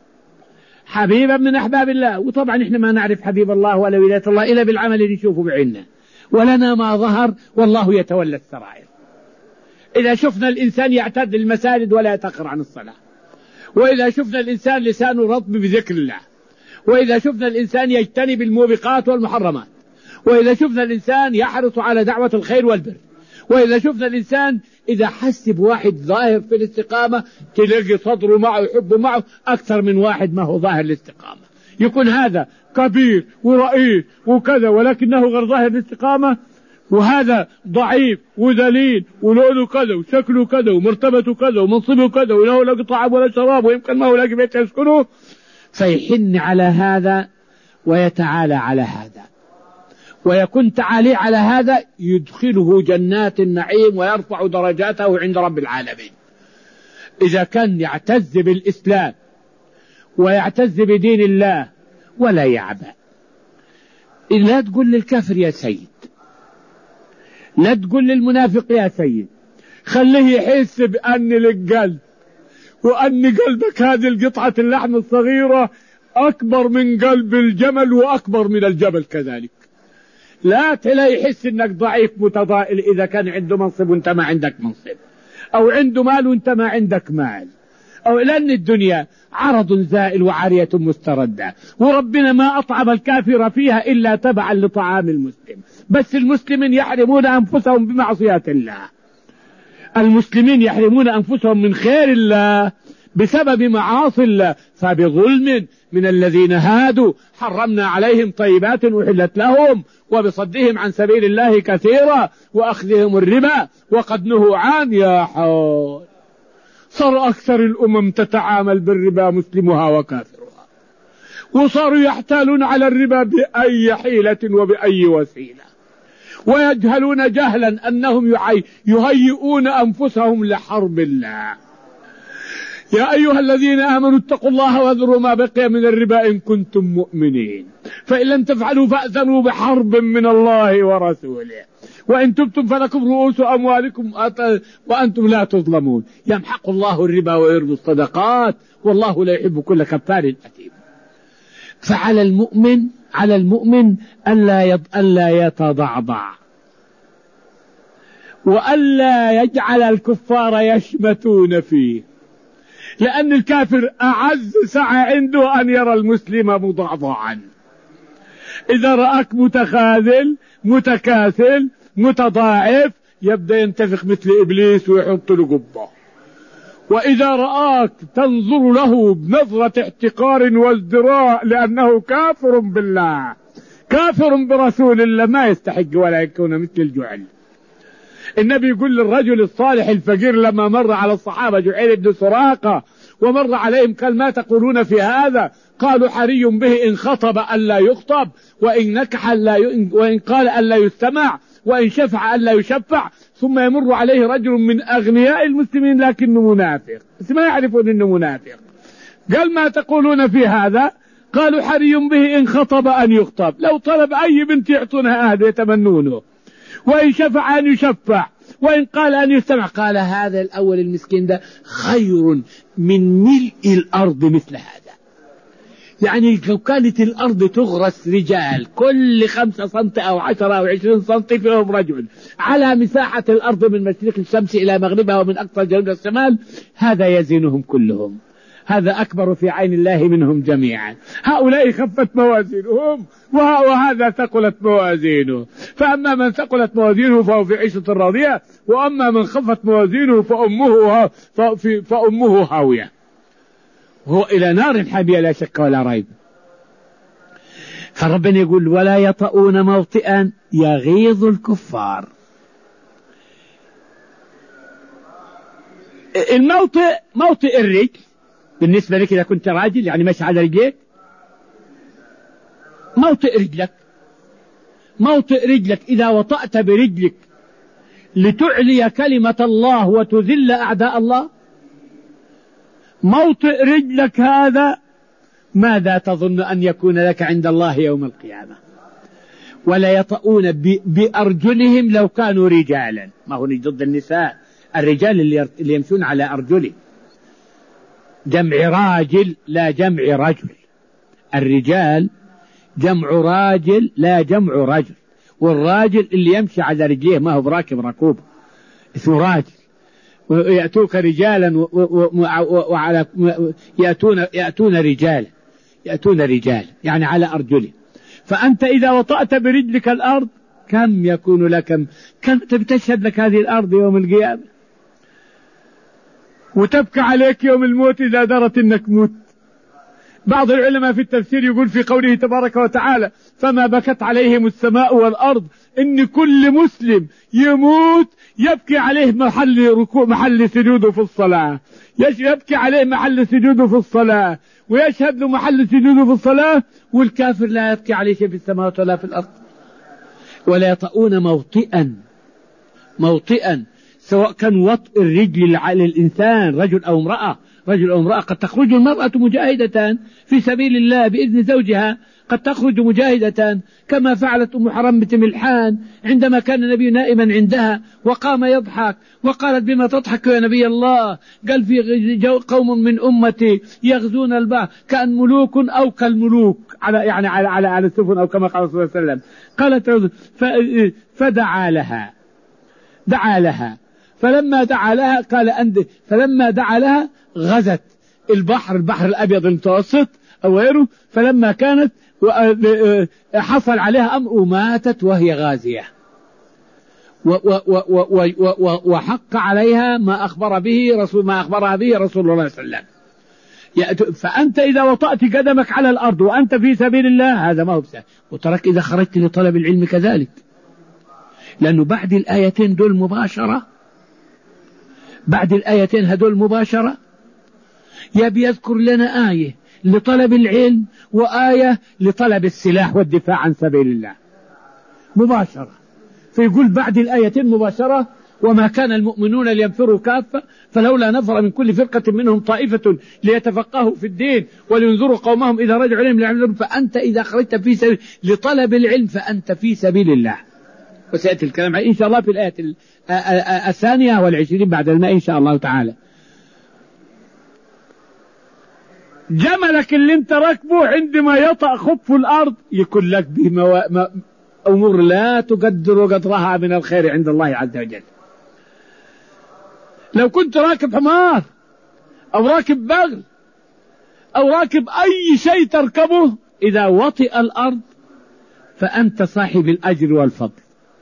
حبيبا من أحباب الله، وطبعا إحنا ما نعرف حبيب الله ولا ولاية الله إلا بالعمل اللي نشوفه بعيننا، ولنا ما ظهر والله يتولى السرائر. إذا شفنا الإنسان يعتد المساجد ولا يتأخر عن الصلاة، وإذا شفنا الإنسان لسانه رطب بذكر الله، وإذا شفنا الإنسان يجتنب الموبقات والمحرمات، وإذا شفنا الإنسان يحرص على دعوة الخير والبر، وإذا شفنا الإنسان إذا حس بواحد ظاهر في الاستقامة تلاقي صدره معه يحب معه أكثر من واحد ما هو ظاهر الاستقامة. يكون هذا كبير ورئيس وكذا ولكنه غير ظاهر الاستقامة، وهذا ضعيف وذليل ولونه كذا وشكله كذا ومرتبته كذا ومنصبه كذا وله لا طعام ولا شراب ويمكن ما هو لاقي بيت يسكنه، فيحن على هذا ويتعالى على هذا، ويكون تعالي على هذا يدخله جنات النعيم ويرفع درجاته عند رب العالمين. إذا كان يعتز بالإسلام ويعتز بدين الله ولا يعبأ. لا تقول للكافر يا سيد، لا تقول للمنافق يا سيد، خليه يحس بأن لك قلب، وأن قلبك هذه القطعة اللحم الصغيرة أكبر من قلب الجمل وأكبر من الجبل كذلك. لا تلا يحس انك ضعيف متضائل اذا كان عنده منصب وانت ما عندك منصب، او عنده مال وانت ما عندك مال، او لان الدنيا عرض زائل وعارية مستردة، وربنا ما اطعم الكافر فيها الا تبعا لطعام المسلم. بس المسلمين يحرمون انفسهم بمعصية الله، المسلمين يحرمون انفسهم من خير الله بسبب معاصي الله. فبظلم من الذين هادوا حرمنا عليهم طيبات وحلت لهم، وبصدهم عن سبيل الله كثيرا، وأخذهم الربا وقد نهوا عنه. يا حول، صار أكثر الأمم تتعامل بالربا مسلمها وكافرها، وصاروا يحتالون على الربا بأي حيلة وبأي وسيلة، ويجهلون جهلا أنهم يهيئون أنفسهم لحرب الله. يا أيها الذين آمنوا اتقوا الله وذروا ما بقي من الربا إن كنتم مؤمنين فإن لم تفعلوا فأذنوا بحرب من الله ورسوله وإن تبتم فلكم رؤوس أموالكم وأنتم لا تظلمون يمحق الله الربا ويربي الصدقات والله لا يحب كل كفار أثيم. فعلى المؤمن على المؤمن ألا ألا يتضعضع وألا يجعل الكفار يشمتون فيه، لأن الكافر أعز سعى عنده أن يرى المسلم مضعضعا. إذا رأك متخاذل متكاسل متضاعف يبدأ ينتفخ مثل إبليس ويحط له قبة. وإذا رآك تنظر له بنظرة احتقار وازدراء لأنه كافر بالله كافر برسول الله ما يستحق ولا يكون مثل الجعل. النبي يقول للرجل الصالح الفقير لما مر على الصحابة جعيل بن سراقة ومر عليهم قال ما تقولون في هذا؟ قالوا حري به إن خطب ألا يخطب وإن نكح ألا ي... وإن قال ألا يستمع وإن شفع ألا يشفع. ثم يمر عليه رجل من أغنياء المسلمين لكنه منافق بس ما يعرفون أنه منافق. قال ما تقولون في هذا؟ قالوا حري به إن خطب أن يخطب، لو طلب أي بنت يعطونها هذا يتمنونه، وإن شفع أن يشفع، وإن قال أن يستمع. قال هذا الأول المسكين ده خير من ملء الأرض مثل هذا. يعني لو كانت الأرض تغرس رجال كل خمسة سنت أو عشرة أو عشرين سنت فيهم رجل على مساحة الأرض من مشرق الشمس إلى مغربها ومن أقصى الجنوب الشمال هذا يزنهم كلهم، هذا أكبر في عين الله منهم جميعا. هؤلاء خفت موازينهم وهذا ثقلت موازينه. فأما من ثقلت موازينه فهو في عيشة راضية وأما من خفت موازينه فأمه, فأمه هاوية هو إلى نار حامية لا شك ولا ريب. فربنا يقول ولا يطؤون موطئا يغيظ الكفار. الموطئ موطئ الرجل بالنسبة لك إذا كنت راجل يعني ماشي على رجليك، موطئ رجلك موطئ رجلك إذا وطأت برجلك لتعلي كلمة الله وتذل أعداء الله، موطئ رجلك هذا ماذا تظن أن يكون لك عند الله يوم القيامة؟ ولا يطؤون بأرجلهم لو كانوا رجالا. ما هو ضد النساء، الرجال اللي يمشون على أرجله جمع راجل لا جمع رجل. الرجال جمع راجل لا جمع رجل، والراجل اللي يمشي على رجليه ما هو براكب ركوب اسمه راجل. ويأتوك رجالا وعلى يأتون يأتون رجالا يأتون رجال يعني على أرجله. فأنت إذا وطأت برجلك الأرض كم يكون لك كم تشهد لك هذه الأرض يوم القيامة وتبكى عليك يوم الموت إذا درت إنك موت. بعض العلماء في التفسير يقول في قوله تبارك وتعالى فما بكت عليهم السماء والأرض إن كل مسلم يموت يبكي عليه محل ركوع محل سجوده في الصلاة، يبكي عليه محل سجوده في الصلاة ويشهد له محل سجوده في الصلاة، والكافر لا يبكي عليه شيء في السماوات ولا في الأرض. ولا يطؤون موطئا موطئا سواء كان وطء الرجل للإنسان رجل أو امرأة رجل أو امرأة. قد تخرج المرأة مجاهدة في سبيل الله بإذن زوجها، قد تخرج مجاهدة كما فعلت أم حرام ملحان عندما كان النبي نائما عندها وقام يضحك وقالت بما تضحك يا نبي الله؟ قال في قوم من أمتي يغزون البحر كأن ملوك أو كالملوك على يعني على على على السفن أو كما قال صلى الله عليه وسلم. قالت فدعا لها دعا لها فلما دعا لها قال أند فلما دعا لها غزت البحر البحر الأبيض المتوسط أو غيره، فلما كانت حصل عليها أمر وماتت وهي غازية وحق عليها ما أخبر به رسول ما أخبرها به رسول الله صلى الله عليه وسلم. فأنت إذا وطأت قدمك على الأرض وأنت في سبيل الله هذا ما هو بسهل. وترك إذا خرجت لطلب العلم كذلك، لأنه بعد الآيتين دول مباشرة بعد الآيتين هدول مباشرة يبي يذكر لنا آية لطلب العلم وآية لطلب السلاح والدفاع عن سبيل الله مباشرة. فيقول بعد الآيتين مباشرة وما كان المؤمنون لينفروا كافة فلولا نفر من كل فرقة منهم طائفة ليتفقهوا في الدين ولينذروا قومهم إذا رجعوا إليهم ليعلمون. فأنت إذا خرجت في سبيل لطلب العلم فأنت في سبيل الله. وسيأتي الكلام إن شاء الله في الآية الثانية والعشرين بعد الماء إن شاء الله تعالى. جملك اللي انت راكبه عندما يطأ خف الأرض يكون لك به مو... أمور لا تقدر قدرها من الخير عند الله عز وجل. لو كنت راكب حمار أو راكب بغل أو راكب أي شيء تركبه إذا وطئ الأرض فأنت صاحب الأجر والفضل،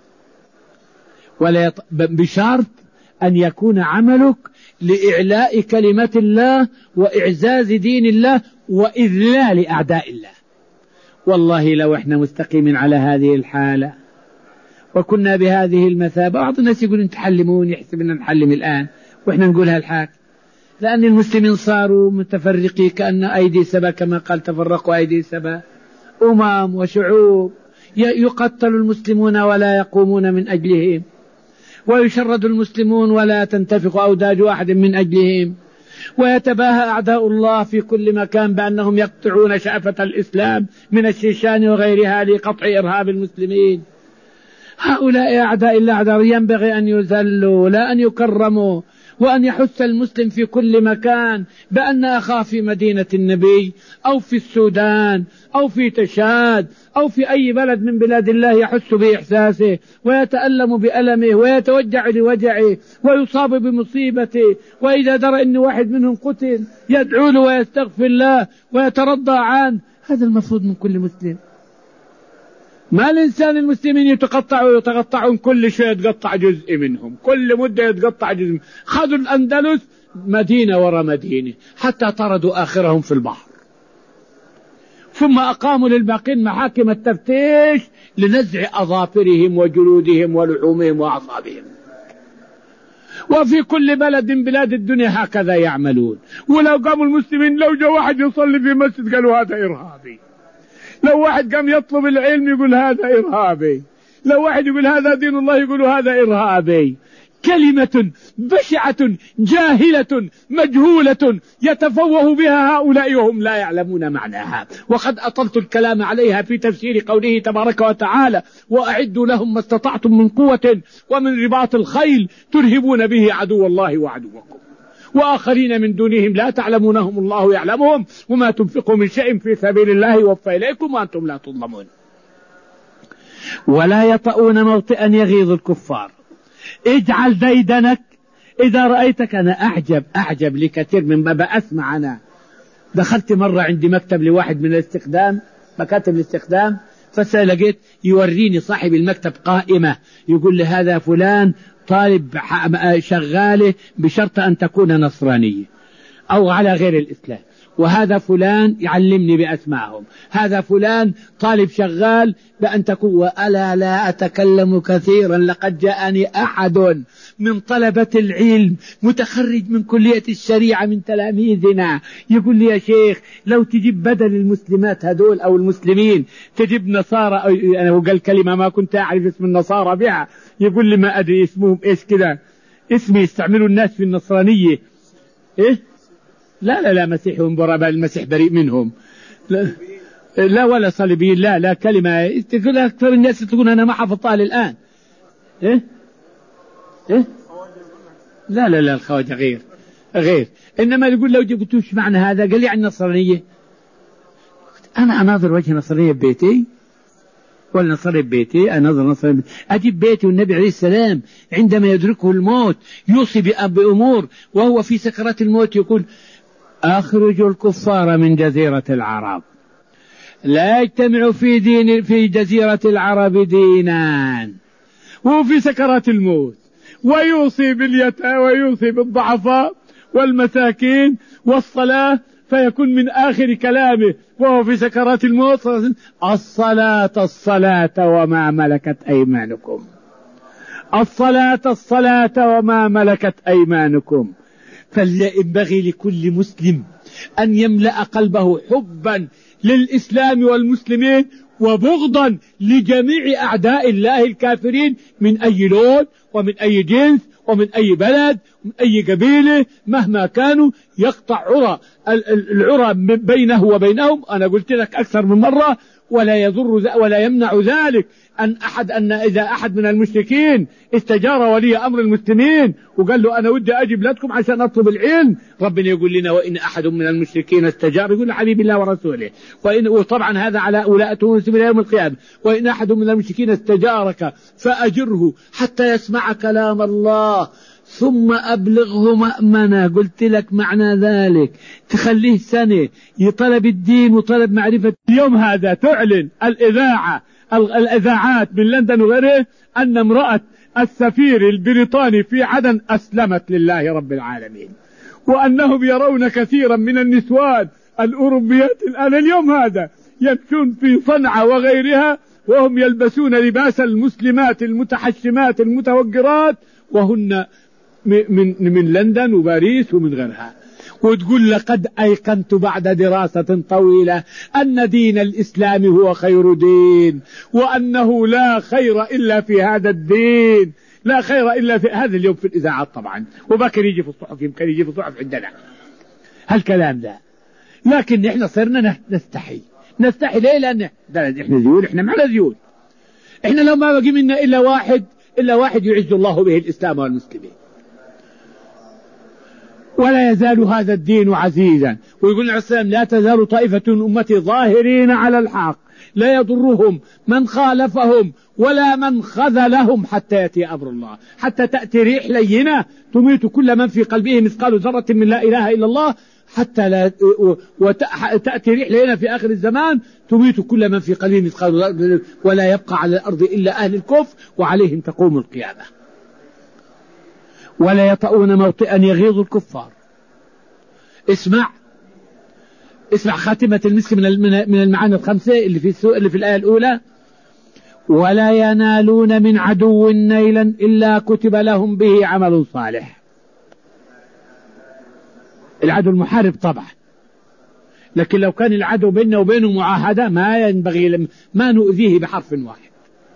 ولا يط... بشرط أن يكون عملك لإعلاء كلمة الله وإعزاز دين الله وإذلال أعداء الله. والله لو احنا مستقيمين على هذه الحالة وكنا بهذه المثابة، بعض الناس يقول تحلمون، يحسب أننا نحلم الآن وإحنا نقولها الحاج، لأن المسلمين صاروا متفرقين كأن أيدي سبا، كما قال تفرقوا أيدي سبا، أمم وشعوب يقتل المسلمون ولا يقومون من أجلهم، ويشرد المسلمون ولا تنتفق أوداج أحد من أجلهم، ويتباهى أعداء الله في كل مكان بأنهم يقطعون شأفة الإسلام من الشيشان وغيرها لقطع إرهاب المسلمين. هؤلاء أعداء الله أعداء ينبغي أن يذلوا لا أن يكرموا، وأن يحث المسلم في كل مكان بأن أخاه في مدينة النبي أو في السودان أو في تشاد أو في أي بلد من بلاد الله يحس بإحساسه ويتألم بألمه ويتوجع لوجعه ويصاب بمصيبته، وإذا درى أن واحد منهم قتل يدعو له ويستغفر الله ويترضى عنه. هذا المفروض من كل مسلم. ما الإنسان المسلمين يتقطعوا ويتقطعون كل شيء يتقطع جزء منهم، كل مدة يتقطع جزء منهم. خذوا الأندلس مدينة ورا مدينة حتى طردوا آخرهم في البحر، ثم أقاموا للباقين محاكم التفتيش لنزع أظافرهم وجلودهم ولحومهم وأعصابهم. وفي كل بلد من بلاد الدنيا هكذا يعملون. ولو قاموا المسلمين، لو جاء واحد يصلي في مسجد قالوا هذا إرهابي، لو واحد قام يطلب العلم يقول هذا إرهابي، لو واحد يقول هذا دين الله يقول هذا إرهابي. كلمة بشعة جاهلة مجهولة يتفوه بها هؤلاء وهم لا يعلمون معناها. وقد أطلت الكلام عليها في تفسير قوله تبارك وتعالى: وأعدوا لهم ما استطعتم من قوة ومن رباط الخيل ترهبون به عدو الله وعدوكم وآخرين من دونهم لا تعلمونهم الله يعلمهم وما تنفقوا من شيء في سبيل الله يوفى إليكم وأنتم لا تظلمون. ولا يطؤون موطئا يغيظ الكفار. اجعل ديدنك إذا رأيتك. أنا أعجب أعجب لكثير من بابا أسمع. أنا دخلت مرة عندي مكتب لواحد من الاستخدام، مكاتب الاستخدام، فسألقيت يوريني صاحب المكتب قائمة يقول لي هذا فلان طالب شغاله بشرط أن تكون نصرانية أو على غير الإسلام، وهذا فلان يعلمني بأسمائهم، هذا فلان طالب شغال بأن تكون. وألا لا أتكلم كثيرا، لقد جاءني أحد من طلبة العلم متخرج من كلية الشريعة من تلاميذنا يقول لي يا شيخ لو تجيب بدل المسلمات هدول أو المسلمين تجيب نصارى. أنا وقال كلمة ما كنت أعرف اسم النصارى بها، يقول لي ما أدري اسمهم إيش كذا، اسمي يستعملوا الناس في النصرانية إيه؟ لا لا لا مسيحهم بربا، المسيح بريء منهم. لا, لا ولا صليبيين، لا لا كلمة تقول أكثر الناس تقول أنا ما حفظتها للآن. إيه إيه لا لا لا الخواجة غير غير إنما يقول لو قلت وش معنى هذا قال لي عن النصرانية. أنا أناظر وجه نصرانية ببيتي ولا نصري ببيتي؟ أناظر نصري ببيتي. أجيب بيتي والنبي عليه السلام عندما يدركه الموت يوصي بأمور وهو في سكرات الموت يقول أخرجوا الكفار من جزيرة العرب، لا يجتمع في دين في جزيرة العرب دينان، وهو في سكرات الموت ويوصي باليتامى ويوصي بالضعفاء والمساكين والصلاة، فيكون من آخر كلامه وهو في سكرات الموت الصلاة الصلاة وما ملكت أيمانكم، الصلاة الصلاة وما ملكت أيمانكم. فينبغي لكل مسلم أن يملأ قلبه حبا للإسلام والمسلمين وبغضا لجميع أعداء الله الكافرين من أي لون ومن أي جنس ومن أي بلد ومن أي قبيلة مهما كانوا، يقطع عرى العرى بينه وبينهم. أنا قلت لك أكثر من مرة، ولا يضر ولا يمنع ذلك أن أحد أن إذا أحد من المشركين استجار ولي أمر المسلمين وقال له أنا ودي أجي بلادكم عشان أطلب العلم، ربنا يقول لنا وإن أحد من المشركين استجار، يقول حبيب الله ورسوله، وإن وطبعا هذا على ولاءته إلى يوم القيامة، وإن أحد من المشركين استجارك فأجره حتى يسمع كلام الله ثم أبلغه مأمنة. قلت لك معنى ذلك تخليه سنة يطلب الدين وطلب معرفة. اليوم هذا تعلن الإذاعة الإذاعات من لندن وغيره أن امرأة السفير البريطاني في عدن أسلمت لله رب العالمين، وأنهم يرون كثيرا من النسوان الأوروبيات الآن اليوم هذا يمشون في صنعاء وغيرها وهم يلبسون لباس المسلمات المتحشمات المتوقرات، وهن من من لندن وباريس ومن غيرها. وتقول لقد أيقنت بعد دراسة طويلة أن دين الإسلام هو خير دين، وأنه لا خير إلا في هذا الدين، لا خير إلا في هذا. اليوم في الإذاعات طبعا، وبكر يجي في الصحف، يمكن يجي في الصحف عندنا هالكلام ده. لكن إحنا صرنا نستحي نستحي ليه؟ لأن إحنا زيول، إحنا معنا زيول. إحنا لو ما بقي منا إلا واحد إلا واحد يعز الله به الإسلام والمسلمين، ولا يزال هذا الدين عزيزا. ويقول عليه السلام لا تزال طائفة من أمتي ظاهرين على الحق لا يضرهم من خالفهم ولا من خذلهم حتى يأتي أمر الله، حتى تأتي ريح لينة تميت كل من في قلبه مثقال ذرة من لا إله إلا الله، حتى لا وتأتي ريح لينة في آخر الزمان تميت كل من في قلبه مثقال ذرة، ولا يبقى على الأرض إلا أهل الكفر وعليهم تقوم القيامة. ولا يطؤون موطئا يغيظ الكفار. اسمع اسمع خاتمة المسك من المعاني الخمسة اللي في اللي في الآية الأولى: ولا ينالون من عدو نيلا إلا كتب لهم به عمل صالح. العدو المحارب طبعا، لكن لو كان العدو بيننا وبينه معاهدة ما ينبغي ما نؤذيه بحرف واحد،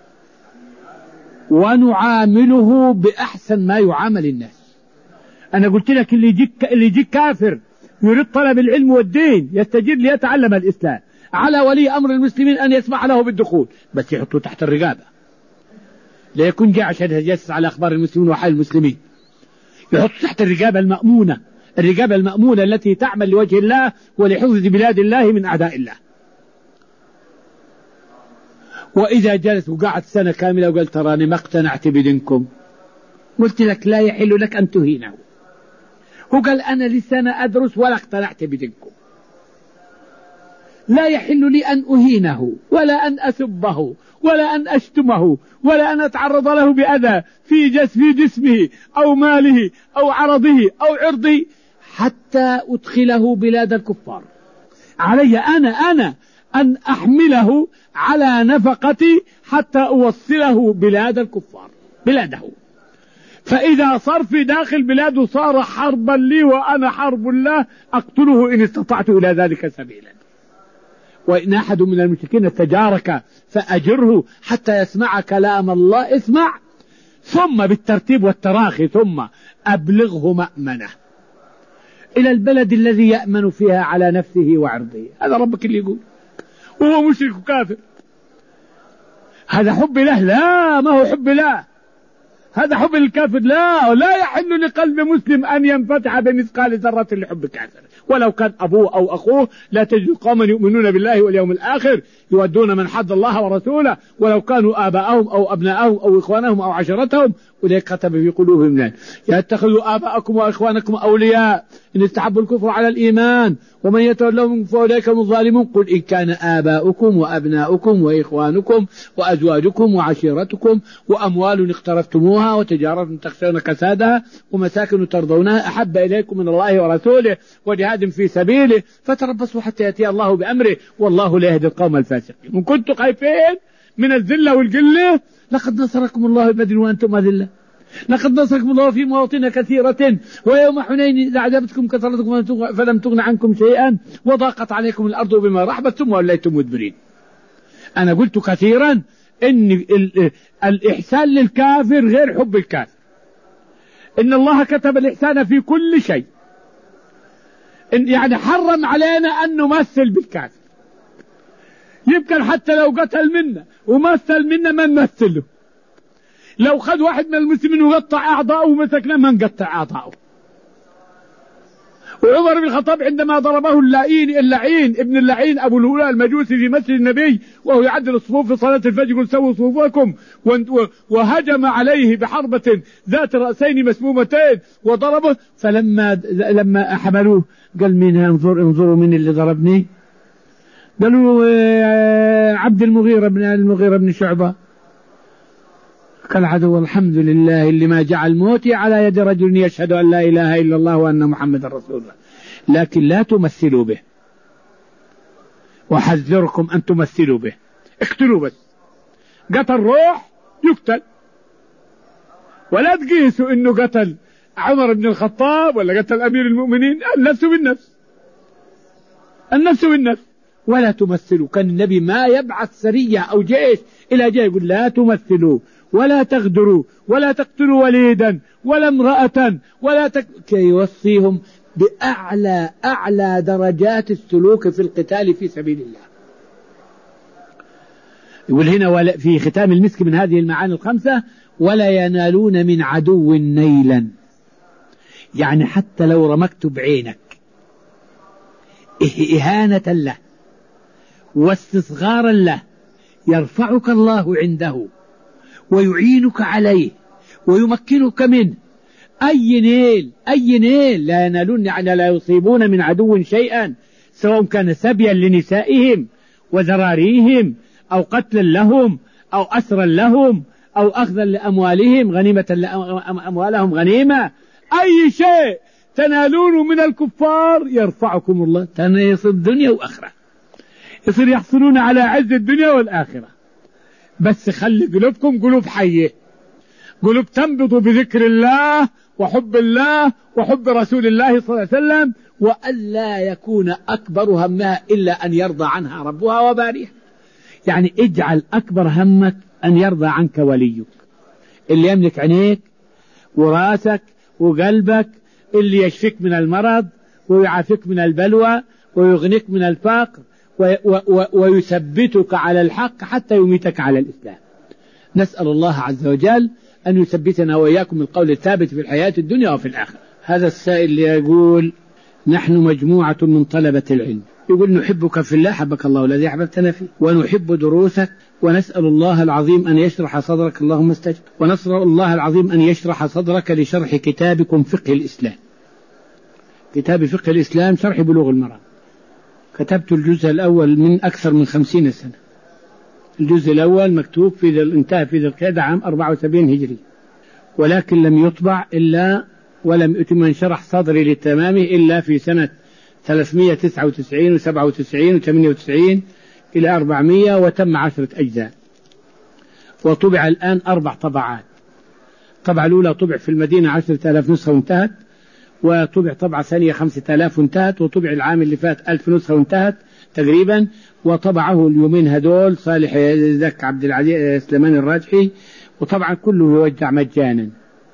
ونعامله بأحسن ما يعامل الناس. أنا قلت لك اللي يجيك اللي يجيك كافر يريد طلب العلم والدين يستجير ليتعلم الإسلام، على ولي أمر المسلمين أن يسمح له بالدخول، بس يحطوه تحت الرقابة، لا يكون جاء عشان يجلس على أخبار المسلمين وحال المسلمين، يحط تحت الرقابة المأمونة، الرقابة المأمونة التي تعمل لوجه الله ولحفظ بلاد الله من أعداء الله. وإذا جلس وقعد سنة كاملة وقال تراني ما اقتنعت بدينكم، قلت لك لا يحل لك أن تهينه. هو قال أنا لسنة أدرس ولا اقتنعت بدينكم، لا يحل لي أن أهينه ولا أن أسبه ولا أن أشتمه ولا أن أتعرض له بأذى في جس في جسمه أو ماله أو عرضه أو عرضه حتى أدخله بلاد الكفار. علي أنا أنا أن أحمله على نفقتي حتى أوصله بلاد الكفار بلاده، فإذا صار في داخل بلاده صار حربا لي وأنا حرب الله، أقتله إن استطعت إلى ذلك سبيلا. وإن أحد من المشركين استجارك فأجره حتى يسمع كلام الله، اسمع ثم بالترتيب والتراخي، ثم أبلغه مأمنة إلى البلد الذي يأمن فيها على نفسه وعرضه. هذا ربك اللي يقول، وهو مشرك وكافر. هذا حب له؟ لا، ما هو حب له، هذا حب الكافر. لا، لا يحل لقلب مسلم أن ينفتح بمثقال ذرة لحب كافر، ولو كان أبوه أو أخوه. لا تجد قوما يؤمنون بالله واليوم الآخر يودون من حد الله ورسوله ولو كانوا آباءهم أو أبناءهم أو إخوانهم أو عشرتهم، أولئك كتب في قلوبهم الإيمان. يتخذوا آباءكم وإخوانكم أولياء إن استحبوا الكفر على الإيمان ومن يتولهم فأولئك هم الظالمون. قل إن كان آباؤكم وأبناؤكم وإخوانكم وأزواجكم وعشيرتكم وأموال اقترفتموها وتجارة تخشون كسادها ومساكن ترضونها أحب إليكم من الله ورسوله وجهاد في سبيله فتربصوا حتى يأتي الله بأمره والله لا يهدي القوم الفاسقين. إن كنتم خايفين من الذلة والقلة لقد نصركم الله ببدر وأنتم أذلة لقد نصركم الله في مواطن كثيرة ويوم حنين إذا أعجبتكم كثرتكم فلم تغن عنكم شيئا وضاقت عليكم الأرض بما رحبت ثم وليتم مدبرين. أنا قلت كثيرا إن الإحسان للكافر غير حب الكافر. إن الله كتب الإحسان في كل شيء، إن يعني حرم علينا أن نمثل بالكافر. يمكن حتى لو قتل منا ومثل منا ما نمثله. لو خد واحد من المسلمين وقطع أعضاءه ومسكنا ما نقطع أعضاءه. وعمر بن الخطاب عندما ضربه اللعين اللعين ابن اللعين أبو الهولاء المجوسي في مسجد النبي وهو يعدل الصفوف في صلاة الفجر يقول سووا صفوفكم، وهجم عليه بحربة ذات رأسين مسمومتين وضربه، فلما لما حملوه قال مين انظر انظروا من اللي ضربني؟ قالوا عبد المغيرة بن المغيرة بن شعبة. قال عدو الحمد لله اللي ما جعل موتي على يد رجل يشهد أن لا إله إلا الله وأن محمد رسول الله، لكن لا تمثلوا به، وحذركم أن تمثلوا به. اقتلوا بس، قتل روح يقتل، ولا تقيسوا إنه قتل عمر بن الخطاب ولا قتل أمير المؤمنين. النفس بالنفس، النفس بالنفس. ولا تمثلوا. كان النبي ما يبعث سرية أو جيش إلى جاي يقول لا تمثلوا ولا تغدروا ولا تقتلوا وليدا ولا امرأة ولا تك... كي يوصيهم بأعلى أعلى درجات السلوك في القتال في سبيل الله. يقول هنا ولا في ختام المسك من هذه المعاني الخمسة ولا ينالون من عدو نيلا، يعني حتى لو رمكت بعينك إهانة له واستصغارا له يرفعك الله عنده ويعينك عليه ويمكنك منه. أي نيل أي نيل لا ينالون، يعني لا يصيبون من عدو شيئا، سواء كان سبيا لنسائهم وذراريهم أو قتلا لهم أو أسرا لهم أو أخذا لأموالهم غنيمة لأموالهم غنيمة. أي شيء تنالون من الكفار يرفعكم الله، تنيص الدنيا وآخرة، يصير يحصلون على عز الدنيا والآخرة. بس خلي قلوبكم قلوب حية، قلوب تنبض بذكر الله وحب الله وحب رسول الله صلى الله عليه وسلم، وألا يكون أكبر همها إلا أن يرضى عنها ربها وباريها. يعني اجعل أكبر همك أن يرضى عنك وليك اللي يملك عينيك وراسك وقلبك، اللي يشفيك من المرض ويعافيك من البلوى ويغنيك من الفقر ويثبتك على الحق حتى يميتك على الإسلام. نسأل الله عز وجل أن يثبتنا وإياكم القول الثابت في الحياة الدنيا وفي الآخرة. هذا السائل اللي يقول نحن مجموعة من طلبة العلم، يقول نحبك في الله حبك الله الذي أحببتنا فيه، ونحب دروسك، ونسأل الله العظيم أن يشرح صدرك اللهم استجب، ونسأل الله العظيم أن يشرح صدرك لشرح كتابكم فقه الإسلام. كتاب فقه الإسلام شرح بلوغ المرام، كتبت الجزء الأول من أكثر من خمسين سنة. الجزء الأول مكتوب في ذي انتهى في ذي القعدة عام أربعة وسبعين هجري، ولكن لم يطبع إلا ولم يتم انشرح صدري للتمام إلا في سنة ثلاثمائة وتسعة وتسعين وسبعة وتسعين وثمانية وتسعين إلى أربعمائة، وتم عشرة أجزاء، وطبع الآن أربع طبعات. الطبعة الأولى طبع في المدينة عشرة آلاف نسخة وانتهت، وطبع طبعة ثانية خمسة آلاف وانتهت، وطبع العام اللي فات ألف نسخة وانتهت تقريبا، وطبعه اليومين هدول صالح ذاك عبد العزيز سليمان الراجحي، وطبعا كله يوزع مجانا.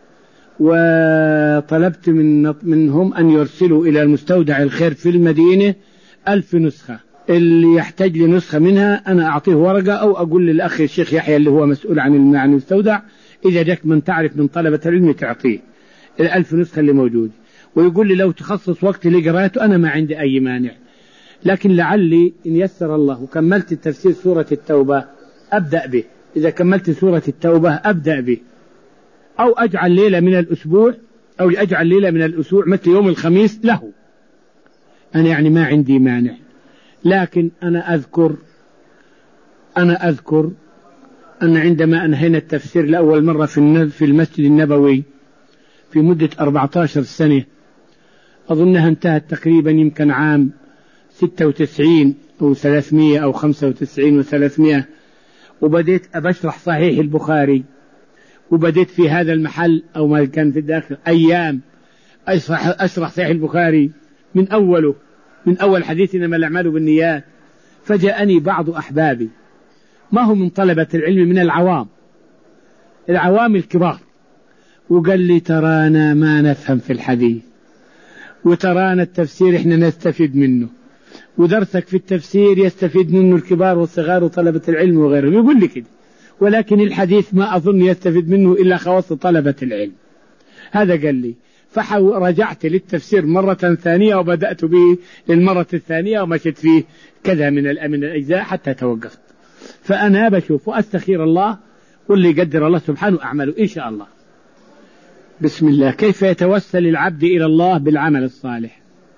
وطلبت من منهم أن يرسلوا إلى المستودع الخير في المدينة ألف نسخة، اللي يحتاج لنسخة منها أنا أعطيه ورقة أو أقول للأخ الشيخ يحيى اللي هو مسؤول عن عن المستودع إذا جاك من تعرف من طلبة العلم تعطيه الألف نسخة اللي موجود، ويقول لي لو تخصص وقت لقراءته أنا ما عندي أي مانع، لكن لعلي إن يسر الله وكملت التفسير سورة التوبة أبدأ به. إذا كملت سورة التوبة أبدأ به، أو أجعل ليلة من الأسبوع أو أجعل ليلة من الأسبوع مثل يوم الخميس له، أنا يعني ما عندي مانع. لكن أنا أذكر أنا أذكر أن عندما أنهينا التفسير لأول مرة في المسجد النبوي في مدة أربعة عشر سنة، أظنها انتهت تقريبا يمكن عام ستة وتسعين أو ثلاثمائة أو خمسة وتسعين وثلاثمائة، وبديت أبشرح صحيح البخاري وبديت في هذا المحل أو ما كان في الداخل أيام أشرح, أشرح صحيح البخاري من أوله، من أول حديث إنما الأعمال بالنيات. فجاءني بعض أحبابي ما هم من طلبة العلم، من العوام، العوام الكبار، وقال لي ترانا ما نفهم في الحديث، وترانا التفسير إحنا نستفيد منه، ودرسك في التفسير يستفيد منه الكبار والصغار وطلبة العلم وغيرهم. يقول لي كده، ولكن الحديث ما أظن يستفيد منه إلا خواص طلبة العلم. هذا قال لي. فرجعت للتفسير مرة ثانية وبدأت به للمرة الثانية ومشيت فيه كذا من من الأجزاء حتى توقفت. فأنا بشوف وأستخير الله، واللي يقدر الله سبحانه أعمله إن شاء الله. بسم الله. كيف يتوسل العبد إلى الله بالعمل الصالح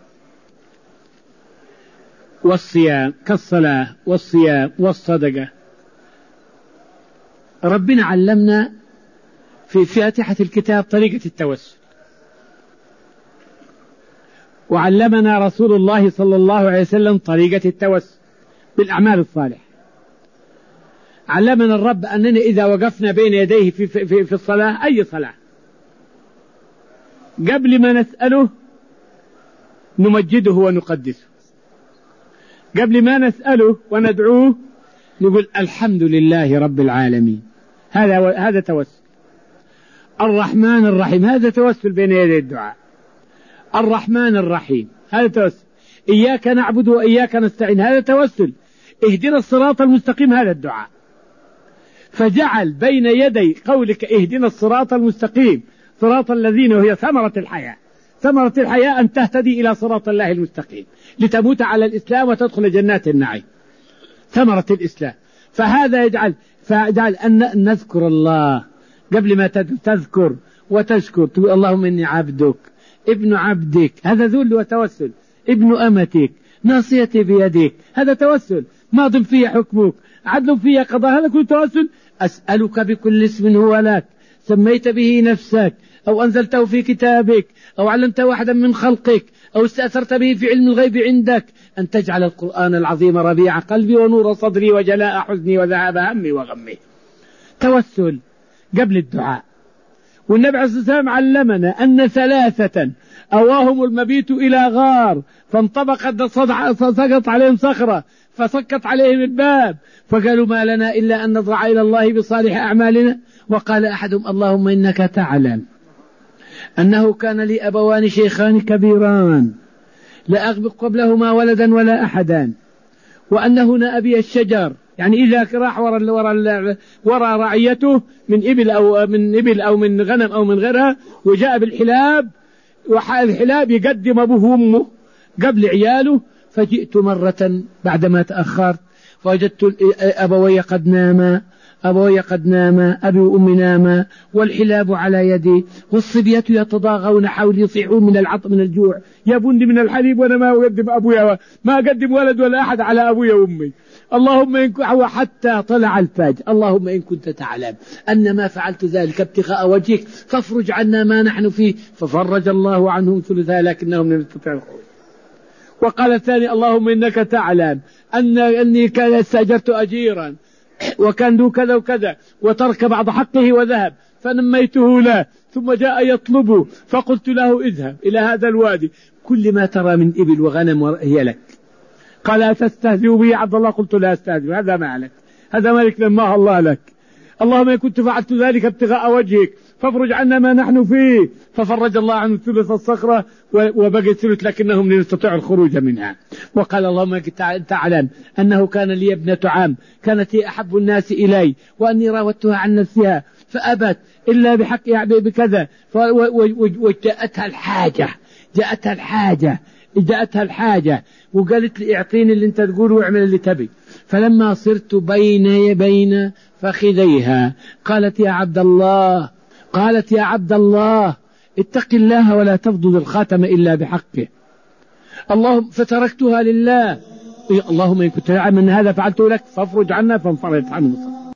والصيام، كالصلاة والصيام والصدقة. ربنا علمنا في فاتحة الكتاب طريقة التوسل، وعلمنا رسول الله صلى الله عليه وسلم طريقة التوسل بالأعمال الصالحة. علمنا الرب أننا إذا وقفنا بين يديه في, في, في الصلاة، أي صلاة، قبل ما نسأله نمجده ونقدسه، قبل ما نسأله وندعوه نقول الحمد لله رب العالمين. هذا هذا توسل. الرحمن الرحيم، هذا توسل بين يدي الدعاء. الرحمن الرحيم، هذا توسل. إياك نعبد وإياك نستعين، هذا توسل. اهدنا الصراط المستقيم، هذا الدعاء. فجعل بين يدي قولك اهدنا الصراط المستقيم صراط الذين، وهي ثمرة الحياة، ثمرة الحياة أن تهتدي إلى صراط الله المستقيم لتموت على الإسلام وتدخل جنات النعيم، ثمرة الإسلام. فهذا يجعل فجعل أن نذكر الله قبل ما تذكر وتشكر، تقول اللهم إني عبدك ابن عبدك، هذا ذل وتوسل. ابن أمتك ناصيتي بيدك، هذا توسل. ماض في حكمك عدل في قضاء، هذا كل توسل. أسألك بكل اسم هو لك سميت به نفسك أو أنزلته في كتابك أو علمت واحدا من خلقك أو استأثرت به في علم الغيب عندك أن تجعل القرآن العظيم ربيع قلبي ونور صدري وجلاء حزني وذهاب همي وغمي. توسل قبل الدعاء. والنبي عليه الصلاة والسلام علمنا أن ثلاثة أواهم المبيت إلى غار فانطبقت سقط عليهم صخرة فسكت عليهم الباب فقالوا ما لنا إلا أن نضرع إلى الله بصالح أعمالنا. وقال أحدهم اللهم إنك تعلم أنه كان لي أبوان شيخان كبيران لا أغبق قبلهما ولدا ولا أحدا، وأن هنا أبي الشجر، يعني إذا راح ورا ورا ورا رعيته من إبل أو من إبل أو من غنم أو من غيرها وجاء بالحلاب، والحلاب يقدم أبوه وأمه قبل عياله. فجئت مرة بعدما تأخرت فوجدت أبوي قد ناما أبوي قد ناما أبي وأمي ناما والحلاب على يدي والصبية يتضاغون حولي يصيحون من العطش من الجوع، يبني من الحليب وأنا ما أقدم أبويا ما أقدم ولد ولا أحد على أبويا وأمي. اللهم إن حتى طلع الفجر اللهم إن كنت تعلم أن ما فعلت ذلك ابتغاء وجهك فافرج عنا ما نحن فيه، ففرج الله عنهم ثلثا لكنهم لم يستطيعوا الخروج. وقال الثاني اللهم إنك تعلم أن أني كان استأجرت أجيرا وكان له كذا وكذا وترك بعض حقه وذهب فنميته له ثم جاء يطلبه فقلت له اذهب إلى هذا الوادي كل ما ترى من إبل وغنم هي لك. قال أتستهزئ بي عبد الله؟ قلت لا أستهزئ، هذا ما عليك، هذا مالك لما الله لك. اللهم إن كنت فعلت ذلك ابتغاء وجهك فافرج عنا ما نحن فيه، ففرج الله عن ثلث الصخرة وبقي ثلث لكنهم لم يستطيعوا الخروج منها. وقال اللهم تعلم أنه كان لي ابنة عام كانت هي أحب الناس إلي وأني راودتها عن نفسها فأبت إلا بحق بكذا وجاءتها الحاجة جاءتها الحاجة جاءتها الحاجة وقالت لي اعطيني اللي انت تقوله واعمل اللي تبي. فلما صرت بين بين فخذيها قالت يا عبد الله قالت يا عبد الله اتق الله ولا تفضل الخاتم إلا بحقه. اللهم فتركتها لله. اللهم إن كنت تعلم أن هذا فعلته لك فافرج عنا، فانفرجت عنه.